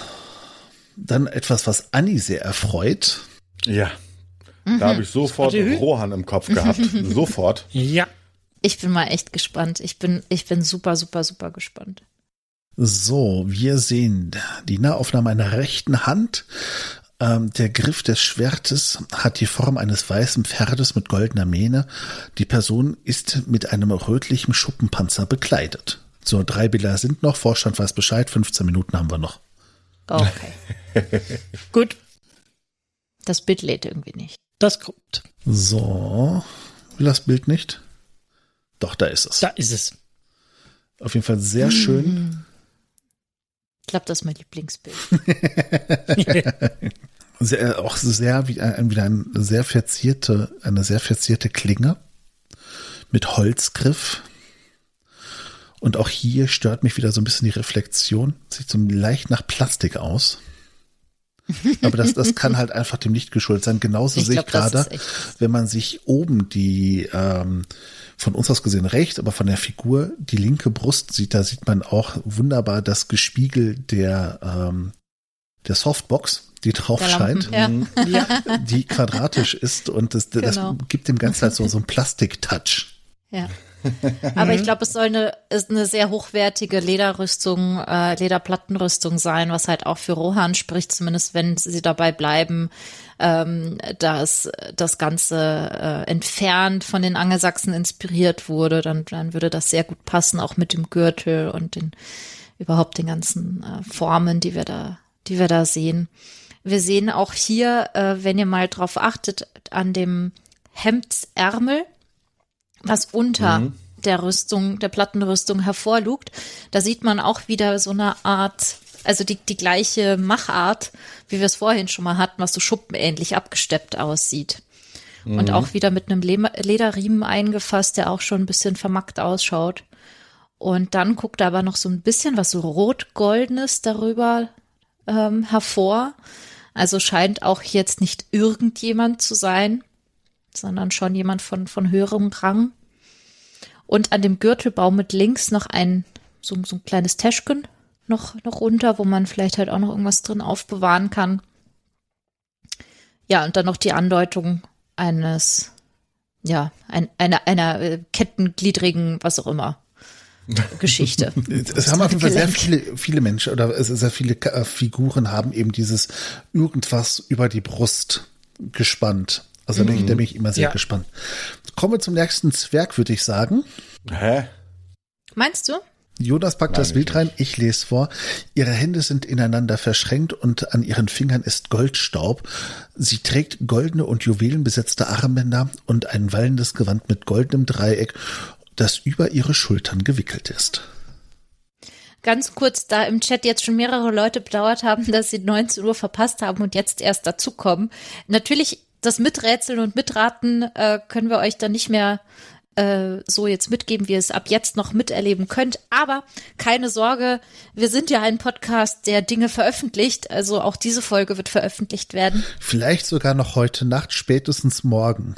Dann etwas, was Anni sehr erfreut. Ja. Da habe ich sofort Warte, Hü- Rohan im Kopf gehabt. Sofort. Ja. Ich bin mal echt gespannt. Ich bin, ich bin super, super, super gespannt. So, wir sehen die Nahaufnahme einer rechten Hand. Ähm, der Griff des Schwertes hat die Form eines weißen Pferdes mit goldener Mähne. Die Person ist mit einem rötlichen Schuppenpanzer bekleidet. So, drei Bilder sind noch. Vorstand weiß Bescheid. fünfzehn Minuten haben wir noch. Okay. Gut. Das Bild lädt irgendwie nicht. Das kommt. So, will das Bild nicht? Doch, da ist es. Da ist es. Auf jeden Fall sehr schön. Ich glaube, das ist mein Lieblingsbild. Sehr, auch sehr wie ein, wieder eine sehr verzierte, eine sehr verzierte Klinge mit Holzgriff. Und auch hier stört mich wieder so ein bisschen die Reflexion. Sieht so leicht nach Plastik aus. Aber das, das kann halt einfach dem Licht geschuldet sein. Genauso ich sehe glaub, ich gerade, wenn man sich oben die, ähm, von uns aus gesehen rechts, aber von der Figur die linke Brust sieht, da sieht man auch wunderbar das Gespiegel der, ähm, der Softbox, die drauf scheint, ja. die quadratisch ist und das, das genau. gibt dem Ganzen halt so, so einen Plastik-Touch. Ja. Aber ich glaube, es soll eine, ist eine sehr hochwertige Lederrüstung, äh, Lederplattenrüstung sein, was halt auch für Rohan spricht, zumindest wenn sie dabei bleiben, ähm, dass das Ganze äh, entfernt von den Angelsachsen inspiriert wurde, dann, dann würde das sehr gut passen, auch mit dem Gürtel und den überhaupt den ganzen äh, Formen, die wir da, die wir da sehen. Wir sehen auch hier, äh, wenn ihr mal drauf achtet, an dem Hemdsärmel, was unter mhm. der Rüstung, der Plattenrüstung hervorlugt. Da sieht man auch wieder so eine Art, also die, die gleiche Machart, wie wir es vorhin schon mal hatten, was so schuppenähnlich abgesteppt aussieht. Mhm. Und auch wieder mit einem Lederriemen eingefasst, der auch schon ein bisschen vermackt ausschaut. Und dann guckt da aber noch so ein bisschen was so rot-goldenes darüber ähm, hervor. Also scheint auch jetzt nicht irgendjemand zu sein, sondern schon jemand von, von höherem Rang. Und an dem Gürtelbaum mit links noch ein, so, so ein kleines Täschchen noch, noch unter, wo man vielleicht halt auch noch irgendwas drin aufbewahren kann. Ja, und dann noch die Andeutung eines, ja, ein, einer, einer kettengliedrigen, was auch immer, Geschichte. Es haben auf jeden Fall sehr viele, viele Menschen oder sehr viele Figuren haben eben dieses irgendwas über die Brust gespannt. Also da bin, da bin ich immer sehr ja. gespannt. Kommen wir zum nächsten Zwerg, würde ich sagen. Hä? Meinst du? Jonas packt Nein, das Bild rein, ich lese vor. Ihre Hände sind ineinander verschränkt und an ihren Fingern ist Goldstaub. Sie trägt goldene und juwelenbesetzte Armbänder und ein wallendes Gewand mit goldenem Dreieck, das über ihre Schultern gewickelt ist. Ganz kurz, da im Chat jetzt schon mehrere Leute bedauert haben, dass sie neunzehn Uhr verpasst haben und jetzt erst dazukommen. Natürlich, das Miträtseln und Mitraten äh, können wir euch dann nicht mehr äh, so jetzt mitgeben, wie ihr es ab jetzt noch miterleben könnt. Aber keine Sorge, wir sind ja ein Podcast, der Dinge veröffentlicht. Also auch diese Folge wird veröffentlicht werden. Vielleicht sogar noch heute Nacht, spätestens morgen.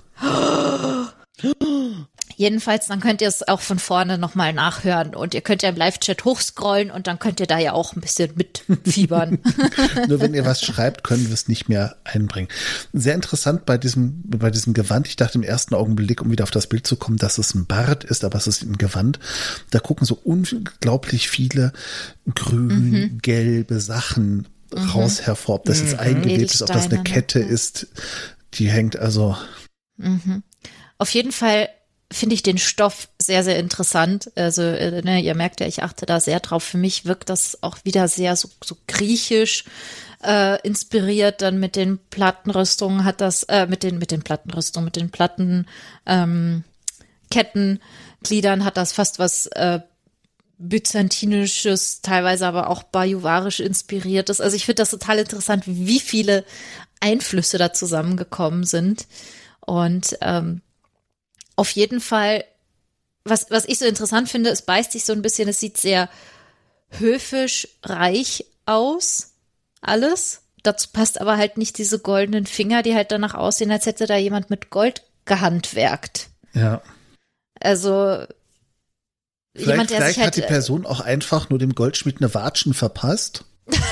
Jedenfalls, dann könnt ihr es auch von vorne nochmal nachhören und ihr könnt ja im Live-Chat hochscrollen und dann könnt ihr da ja auch ein bisschen mitfiebern. Nur wenn ihr was schreibt, können wir es nicht mehr einbringen. Sehr interessant bei diesem, bei diesem Gewand. Ich dachte im ersten Augenblick, um wieder auf das Bild zu kommen, dass es ein Bart ist, aber es ist ein Gewand. Da gucken so unglaublich viele grün, mhm. gelbe Sachen mhm. raus hervor. Ob das jetzt mhm. eingewebt ist, ob das eine Kette ja. ist, die hängt also. Mhm. Auf jeden Fall finde ich den Stoff sehr, sehr interessant. Also, ne, ihr merkt ja, ich achte da sehr drauf. Für mich wirkt das auch wieder sehr so, so griechisch äh, inspiriert. Dann mit den Plattenrüstungen hat das, äh, mit den, mit den Plattenrüstungen, mit den Platten, ähm, Kettengliedern hat das fast was äh, byzantinisches, teilweise aber auch bajuwarisch inspiriertes. Also ich finde das total interessant, wie viele Einflüsse da zusammengekommen sind. Und ähm, auf jeden Fall, was, was ich so interessant finde, es beißt sich so ein bisschen, es sieht sehr höfisch, reich aus, alles. Dazu passt aber halt nicht diese goldenen Finger, die halt danach aussehen, als hätte da jemand mit Gold gehandwerkt. Ja. Also vielleicht, jemand, der vielleicht sich halt, hat die Person auch einfach nur dem Goldschmied eine Watschen verpasst.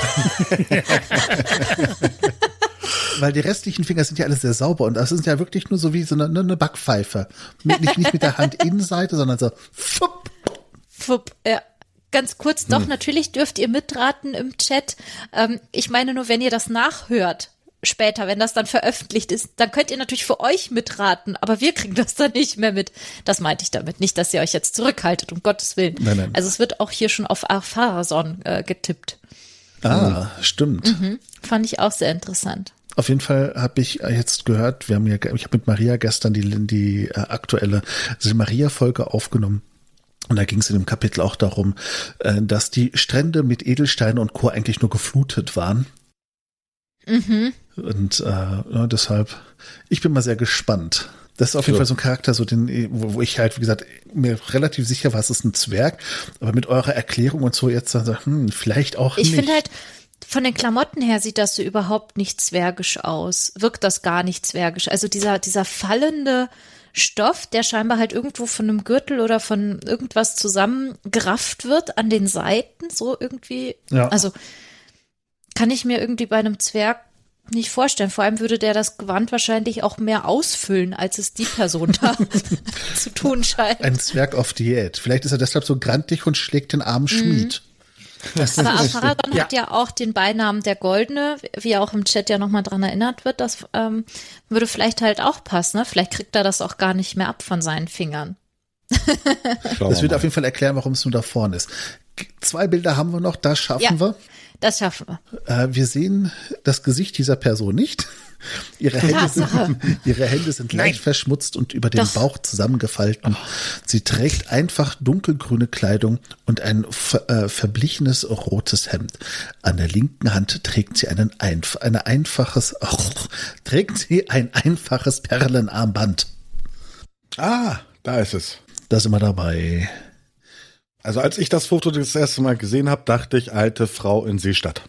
Weil die restlichen Finger sind ja alle sehr sauber und das ist ja wirklich nur so wie so eine, eine Backpfeife. Nicht, nicht mit der Handinnenseite, sondern so fupp. Fupp, ja. Ganz kurz, doch, hm. natürlich dürft ihr mitraten im Chat. Ähm, ich meine nur, wenn ihr das nachhört, später, wenn das dann veröffentlicht ist, dann könnt ihr natürlich für euch mitraten, aber wir kriegen das dann nicht mehr mit. Das meinte ich damit. Nicht, dass ihr euch jetzt zurückhaltet, um Gottes Willen. Nein, nein. Also es wird auch hier schon auf Pharason äh, getippt. Ah, mhm. stimmt. Mhm. Fand ich auch sehr interessant. Auf jeden Fall habe ich jetzt gehört, wir haben ja, ich habe mit Maria gestern die, die äh, aktuelle also Maria-Folge aufgenommen. Und da ging es in dem Kapitel auch darum, äh, dass die Strände mit Edelsteinen und Co. eigentlich nur geflutet waren. Mhm. Und äh, ja, deshalb, ich bin mal sehr gespannt. Das ist auf jeden So. Fall so ein Charakter, so den, wo, wo ich halt, wie gesagt, mir relativ sicher war, es ist ein Zwerg, aber mit eurer Erklärung und so jetzt dann so, hm, vielleicht auch Ich nicht. finde halt, von den Klamotten her sieht das so überhaupt nicht zwergisch aus. Wirkt das gar nicht zwergisch. Also dieser, dieser fallende Stoff, der scheinbar halt irgendwo von einem Gürtel oder von irgendwas zusammengerafft wird an den Seiten, so irgendwie. Ja. Also kann ich mir irgendwie bei einem Zwerg nicht vorstellen. Vor allem würde der das Gewand wahrscheinlich auch mehr ausfüllen, als es die Person da zu tun scheint. Ein Zwerg auf Diät. Vielleicht ist er deshalb so grantig und schlägt den armen Schmied. Aber Aragon Ja. hat ja auch den Beinamen der Goldene, wie auch im Chat ja nochmal dran erinnert wird. Das ähm, würde vielleicht halt auch passen. Ne? Vielleicht kriegt er das auch gar nicht mehr ab von seinen Fingern. Schauen Das wir wird mal. auf jeden Fall erklären, warum es nur da vorne ist. G- Zwei Bilder haben wir noch, das schaffen Ja. wir. Das schaffen wir. Äh, wir sehen das Gesicht dieser Person nicht. Ihre Hände, Tatsache. sind, ihre Hände sind leicht verschmutzt und über den Doch. Bauch zusammengefalten. Sie trägt einfach dunkelgrüne Kleidung und ein ver, äh, verblichenes rotes Hemd. An der linken Hand trägt sie einen einf eine einfaches, oh, trägt sie ein einfaches Perlenarmband. Ah, da ist es. Da sind wir dabei. Also als ich das Foto das erste Mal gesehen habe, dachte ich, alte Frau in Seestadt.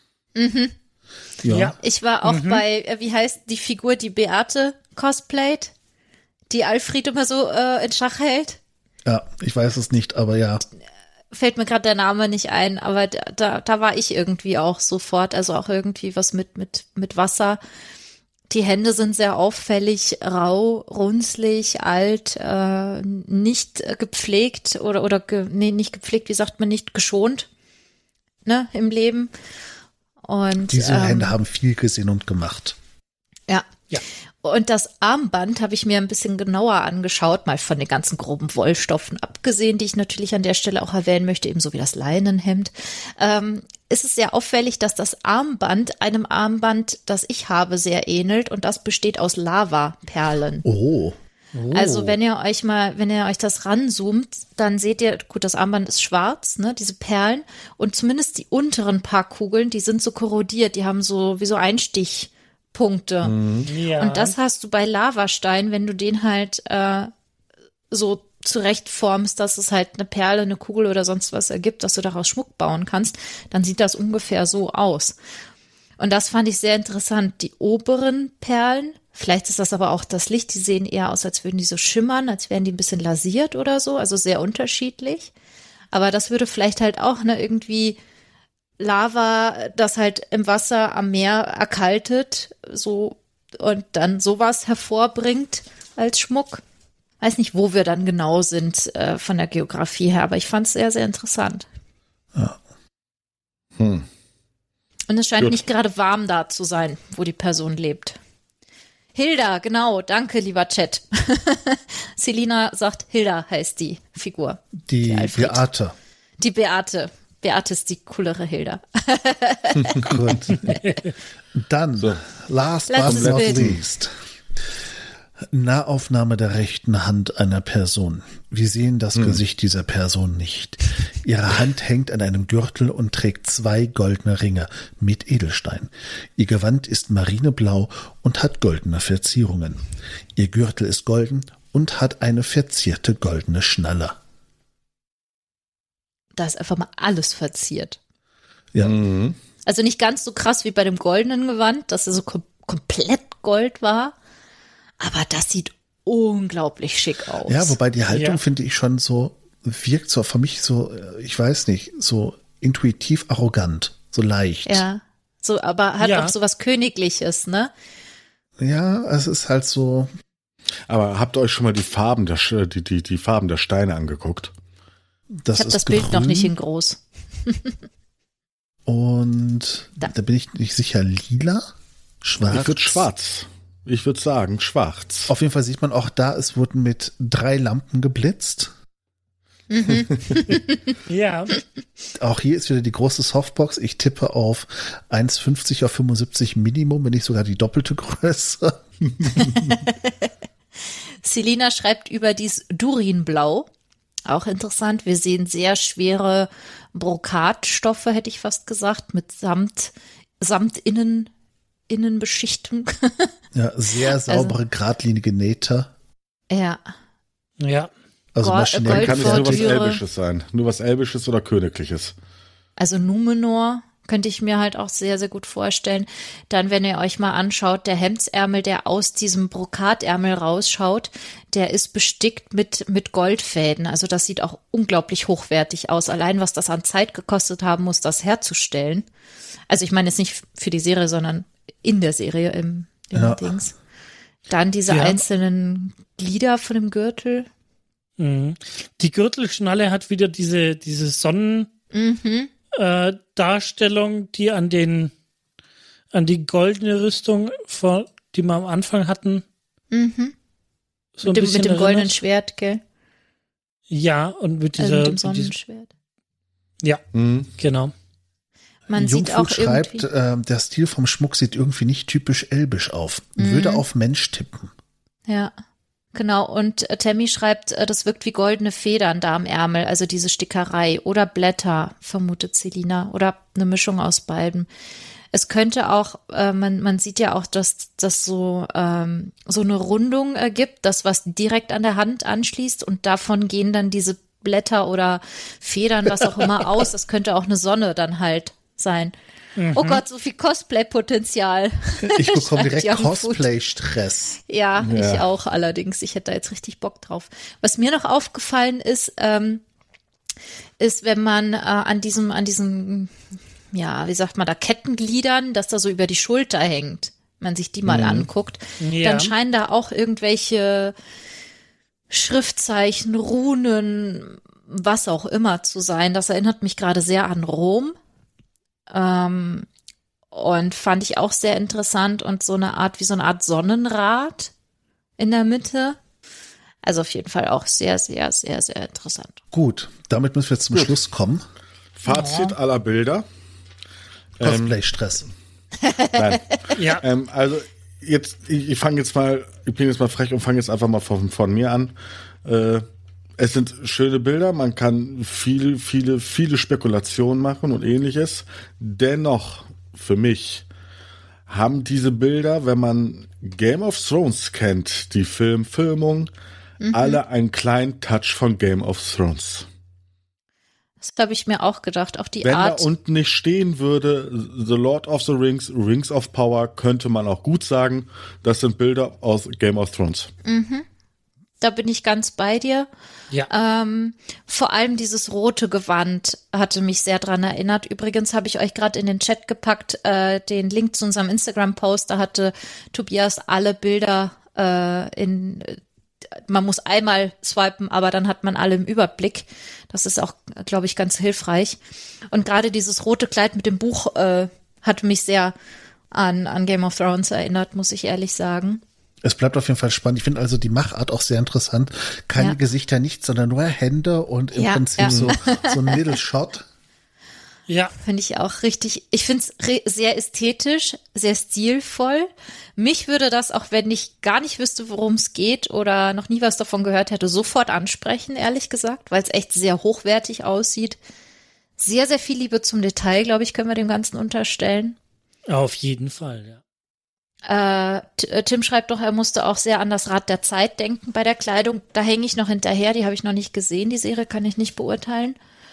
Ja. Ja. Ich war auch bei, äh, wie heißt die Figur, die Beate cosplayt, die Alfred immer so äh, in Schach hält. Ja, ich weiß es nicht, aber ja. Fällt mir gerade der Name nicht ein, aber da, da, da war ich irgendwie auch sofort, also auch irgendwie was mit, mit, mit Wasser. Die Hände sind sehr auffällig, rau, runzlig, alt, äh, nicht äh, gepflegt oder, oder ge, nee, nicht gepflegt, wie sagt man, nicht geschont, ne, im Leben. Und Diese ähm, Hände haben viel gesehen und gemacht. ja. Ja. Und das Armband habe ich mir ein bisschen genauer angeschaut, mal von den ganzen groben Wollstoffen abgesehen, die ich natürlich an der Stelle auch erwähnen möchte, ebenso wie das Leinenhemd. Ähm, ist es sehr auffällig, dass das Armband einem Armband, das ich habe, sehr ähnelt und das besteht aus Lavaperlen. Oh. Also wenn ihr euch mal, wenn ihr euch das ranzoomt, dann seht ihr, gut, das Armband ist schwarz, ne, diese Perlen und zumindest die unteren paar Kugeln, die sind so korrodiert, die haben so wie so Einstichpunkte. Ja. Und das hast du bei Lavastein, wenn du den halt äh, so zurechtformst, dass es halt eine Perle, eine Kugel oder sonst was ergibt, dass du daraus Schmuck bauen kannst, dann sieht das ungefähr so aus. Und das fand ich sehr interessant. Die oberen Perlen, vielleicht ist das aber auch das Licht, die sehen eher aus, als würden die so schimmern, als wären die ein bisschen lasiert oder so, also sehr unterschiedlich. Aber das würde vielleicht halt auch ne, irgendwie Lava, das halt im Wasser am Meer erkaltet, so und dann sowas hervorbringt als Schmuck. Weiß nicht, wo wir dann genau sind äh, von der Geografie her, aber ich fand es sehr, sehr interessant. Hm. Und es scheint Gut. nicht gerade warm da zu sein, wo die Person lebt. Hilda, genau, danke, lieber Chat. Selina sagt, Hilda heißt die Figur. Die, Die Alfred. Beate. Die Beate. Beate ist die coolere Hilda. Gut. Dann, So. last but Letztes not Bild. least. Nahaufnahme der rechten Hand einer Person. Wir sehen das Gesicht dieser Person nicht. Ihre Hand hängt an einem Gürtel und trägt zwei goldene Ringe mit Edelstein. Ihr Gewand ist marineblau und hat goldene Verzierungen. Ihr Gürtel ist golden und hat eine verzierte goldene Schnalle. Da ist einfach mal alles verziert. Ja, Mhm. Also nicht ganz so krass wie bei dem goldenen Gewand, dass er so kom komplett Gold war. Aber das sieht unglaublich schick aus. ja, wobei die Haltung, Ja. finde ich, schon so wirkt so für mich so, äh, ich weiß nicht, so intuitiv arrogant, so leicht. Ja, so, aber hat Ja. auch so was Königliches, ne? Ja, es ist halt so, Aber habt ihr euch schon mal die Farben der Sch- die die die Farben der Steine angeguckt? das Ich habe ist das Bild grün noch nicht in groß. und Da. da. bin ich nicht sicher, lila, schwarz. Ich würde schwarz. Ich würde sagen schwarz. Auf jeden Fall sieht man auch da, es wurden mit drei Lampen geblitzt. Ja. Auch hier ist wieder die große Softbox. Ich tippe auf eins fünfzig auf fünfundsiebzig Minimum, wenn nicht sogar die doppelte Größe. Selina schreibt überdies Durinblau. Auch interessant. Wir sehen sehr schwere Brokatstoffe, hätte ich fast gesagt, mit Samt, Samtinnen Innenbeschichtung. Ja, sehr saubere, Also- geradlinige Nähte. Ja. Ja. Also Gold- maschinell. Dann kann es nur was Goldbordüre. Elbisches sein. Nur was Elbisches oder Königliches. Also Numenor könnte ich mir halt auch sehr, sehr gut vorstellen. Dann, wenn ihr euch mal anschaut, der Hemdsärmel, der aus diesem Brokatärmel rausschaut, der ist bestickt mit, mit Goldfäden. Also das sieht auch unglaublich hochwertig aus. Allein was das an Zeit gekostet haben muss, das herzustellen. Also ich meine jetzt nicht für die Serie, sondern in der Serie im, im Ja. Dings. Dann diese Ja. einzelnen Glieder von dem Gürtel. Mhm. Die Gürtelschnalle hat wieder diese, diese Sonnen, Mhm. äh, Darstellung, die an den, an die goldene Rüstung, vor, die wir am Anfang hatten. Mhm. So ein Mit dem, bisschen mit dem goldenen erinnert. Schwert, gell? Ja, und mit Also dieser, mit dem mit diesem, Sonnenschwert. ja, Mhm. genau. Man sieht auch Jungflut schreibt, irgendwie. äh, der Stil vom Schmuck sieht irgendwie nicht typisch elbisch auf. Würde auf Mensch tippen. Ja, genau. Und äh, Tammy schreibt, äh, das wirkt wie goldene Federn da am Ärmel, also diese Stickerei oder Blätter, vermutet Selina, oder eine Mischung aus beiden. Es könnte auch, äh, man, man sieht ja auch, dass das so, ähm, so eine Rundung ergibt, das was direkt an der Hand anschließt und davon gehen dann diese Blätter oder Federn, was auch immer aus. Das könnte auch eine Sonne dann halt sein. Oh Gott, so viel Cosplay-Potenzial. Ich bekomme Schreibt direkt Jungflut. Cosplay-Stress. Ja, Ja. ich auch allerdings. Ich hätte da jetzt richtig Bock drauf. Was mir noch aufgefallen ist, ähm, ist, wenn man äh, an diesem, an diesem, ja, wie sagt man da, Kettengliedern, dass da so über die Schulter hängt, man sich die mal anguckt, Ja. dann scheinen da auch irgendwelche Schriftzeichen, Runen, was auch immer zu sein. Das erinnert mich gerade sehr an Rom. Ähm, und fand ich auch sehr interessant und so eine Art, wie so eine Art Sonnenrad in der Mitte. Also auf jeden Fall auch sehr, sehr, sehr, sehr interessant. Gut, damit müssen wir jetzt zum Gut. Schluss kommen. Fazit aller Bilder. Cosplay-Stress. Nein. Ja. Ähm, also jetzt, ich, ich fange jetzt mal, ich bin jetzt mal frech und fange jetzt einfach mal von, von mir an. Äh, es sind schöne Bilder, man kann viel, viele, viele Spekulationen machen und ähnliches. Dennoch, für mich, haben diese Bilder, wenn man Game of Thrones kennt, die Filmfilmung, alle einen kleinen Touch von Game of Thrones. Das habe ich mir auch gedacht. Auch die Wenn Art. da unten nicht stehen würde, The Lord of the Rings, Rings of Power, könnte man auch gut sagen, das sind Bilder aus Game of Thrones. Da bin ich ganz bei dir. Ja. Ähm, vor allem dieses rote Gewand hatte mich sehr dran erinnert. Übrigens habe ich euch gerade in den Chat gepackt, äh, den Link zu unserem Instagram-Post. Da hatte Tobias alle Bilder äh, in, man muss einmal swipen, aber dann hat man alle im Überblick. Das ist auch, glaube ich, ganz hilfreich. Und gerade dieses rote Kleid mit dem Buch äh, hat mich sehr an, an Game of Thrones erinnert, muss ich ehrlich sagen. Es bleibt auf jeden Fall spannend. Ich finde also die Machart auch sehr interessant. Keine Ja. Gesichter, nichts, sondern nur Hände und im Ja, Prinzip ja. so, so ein Middle Shot. Ja. Finde ich auch richtig. Ich finde es sehr ästhetisch, sehr stilvoll. Mich würde das, auch wenn ich gar nicht wüsste, worum es geht oder noch nie was davon gehört hätte, sofort ansprechen, ehrlich gesagt, weil es echt sehr hochwertig aussieht. Sehr, sehr viel Liebe zum Detail, glaube ich, können wir dem Ganzen unterstellen. Auf jeden Fall, ja. Äh, T- Tim schreibt doch, er musste auch sehr an das Rad der Zeit denken bei der Kleidung. Da hänge ich noch hinterher, die habe ich noch nicht gesehen. Die Serie kann ich nicht beurteilen.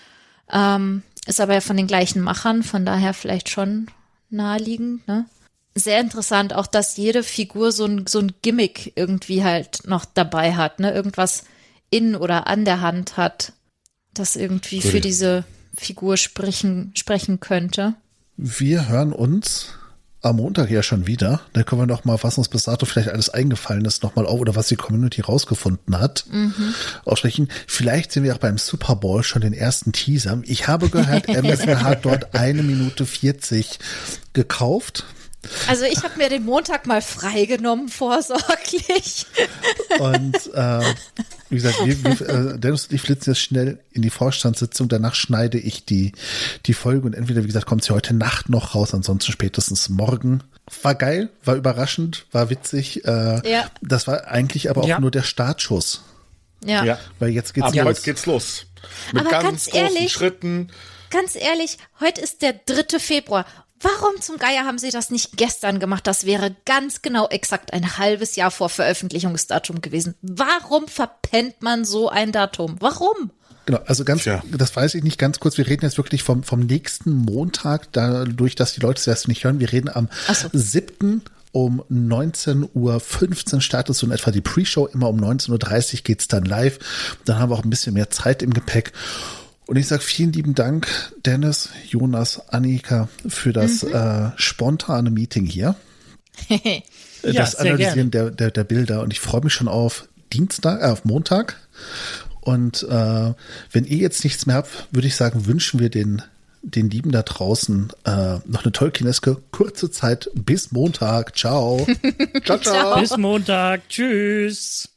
Ähm, ist aber ja von den gleichen Machern, von daher vielleicht schon naheliegend, ne? Sehr interessant auch, dass jede Figur so ein, so ein Gimmick irgendwie halt noch dabei hat, ne? Irgendwas in oder an der Hand hat, das irgendwie Cool. für diese Figur sprechen, sprechen könnte. Wir hören uns am Montag ja schon wieder. Da können wir noch mal, was uns bis dato vielleicht alles eingefallen ist, noch mal auf oder was die Community rausgefunden hat, aussprechen. Vielleicht sehen wir auch beim Super Bowl schon den ersten Teaser. Ich habe gehört, Amazon hat dort eine Minute vierzig gekauft. Also ich habe mir den Montag mal freigenommen, vorsorglich. Und äh, wie gesagt, wir, wir, äh, Dennis und ich flitzen jetzt schnell in die Vorstandssitzung. Danach schneide ich die die Folge und entweder, wie gesagt, kommt sie heute Nacht noch raus, ansonsten spätestens morgen. War geil, war überraschend, war witzig. Äh, Ja. Das war eigentlich aber auch Ja. nur der Startschuss. Ja. Ja. Weil jetzt geht's Ab los. heute geht's los. Mit Aber ganz, ganz großen ehrlich, Schritten. Ganz ehrlich, heute ist der dritte Februar Warum zum Geier haben sie das nicht gestern gemacht? Das wäre ganz genau exakt ein halbes Jahr vor Veröffentlichungsdatum gewesen. Warum verpennt man so ein Datum? Warum? Genau, also ganz, Tja. das weiß ich nicht ganz kurz. Wir reden jetzt wirklich vom, vom nächsten Montag, dadurch, dass die Leute es erst nicht hören. Wir reden am so. siebten um neunzehn Uhr fünfzehn startet so in etwa die Pre-Show. Immer um neunzehn Uhr dreißig geht's dann live. Dann haben wir auch ein bisschen mehr Zeit im Gepäck. Und ich sage vielen lieben Dank, Dennis, Jonas, Annika, für das mhm. äh, spontane Meeting hier. Ja, das Analysieren der, der, der Bilder. Und ich freue mich schon auf Dienstag, äh, auf Montag. Und äh, wenn ihr jetzt nichts mehr habt, würde ich sagen, wünschen wir den, den Lieben da draußen äh, noch eine Tolkieneske kurze Zeit bis Montag. Ciao. Ciao, ciao. Ciao. Bis Montag. Tschüss.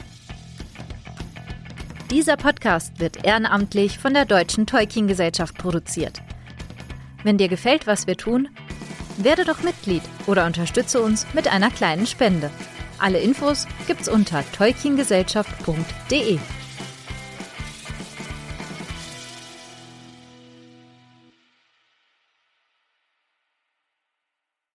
Dieser Podcast wird ehrenamtlich von der Deutschen Tolkien-Gesellschaft produziert. Wenn dir gefällt, was wir tun, werde doch Mitglied oder unterstütze uns mit einer kleinen Spende. Alle Infos gibt's unter tolkiengesellschaft punkt de.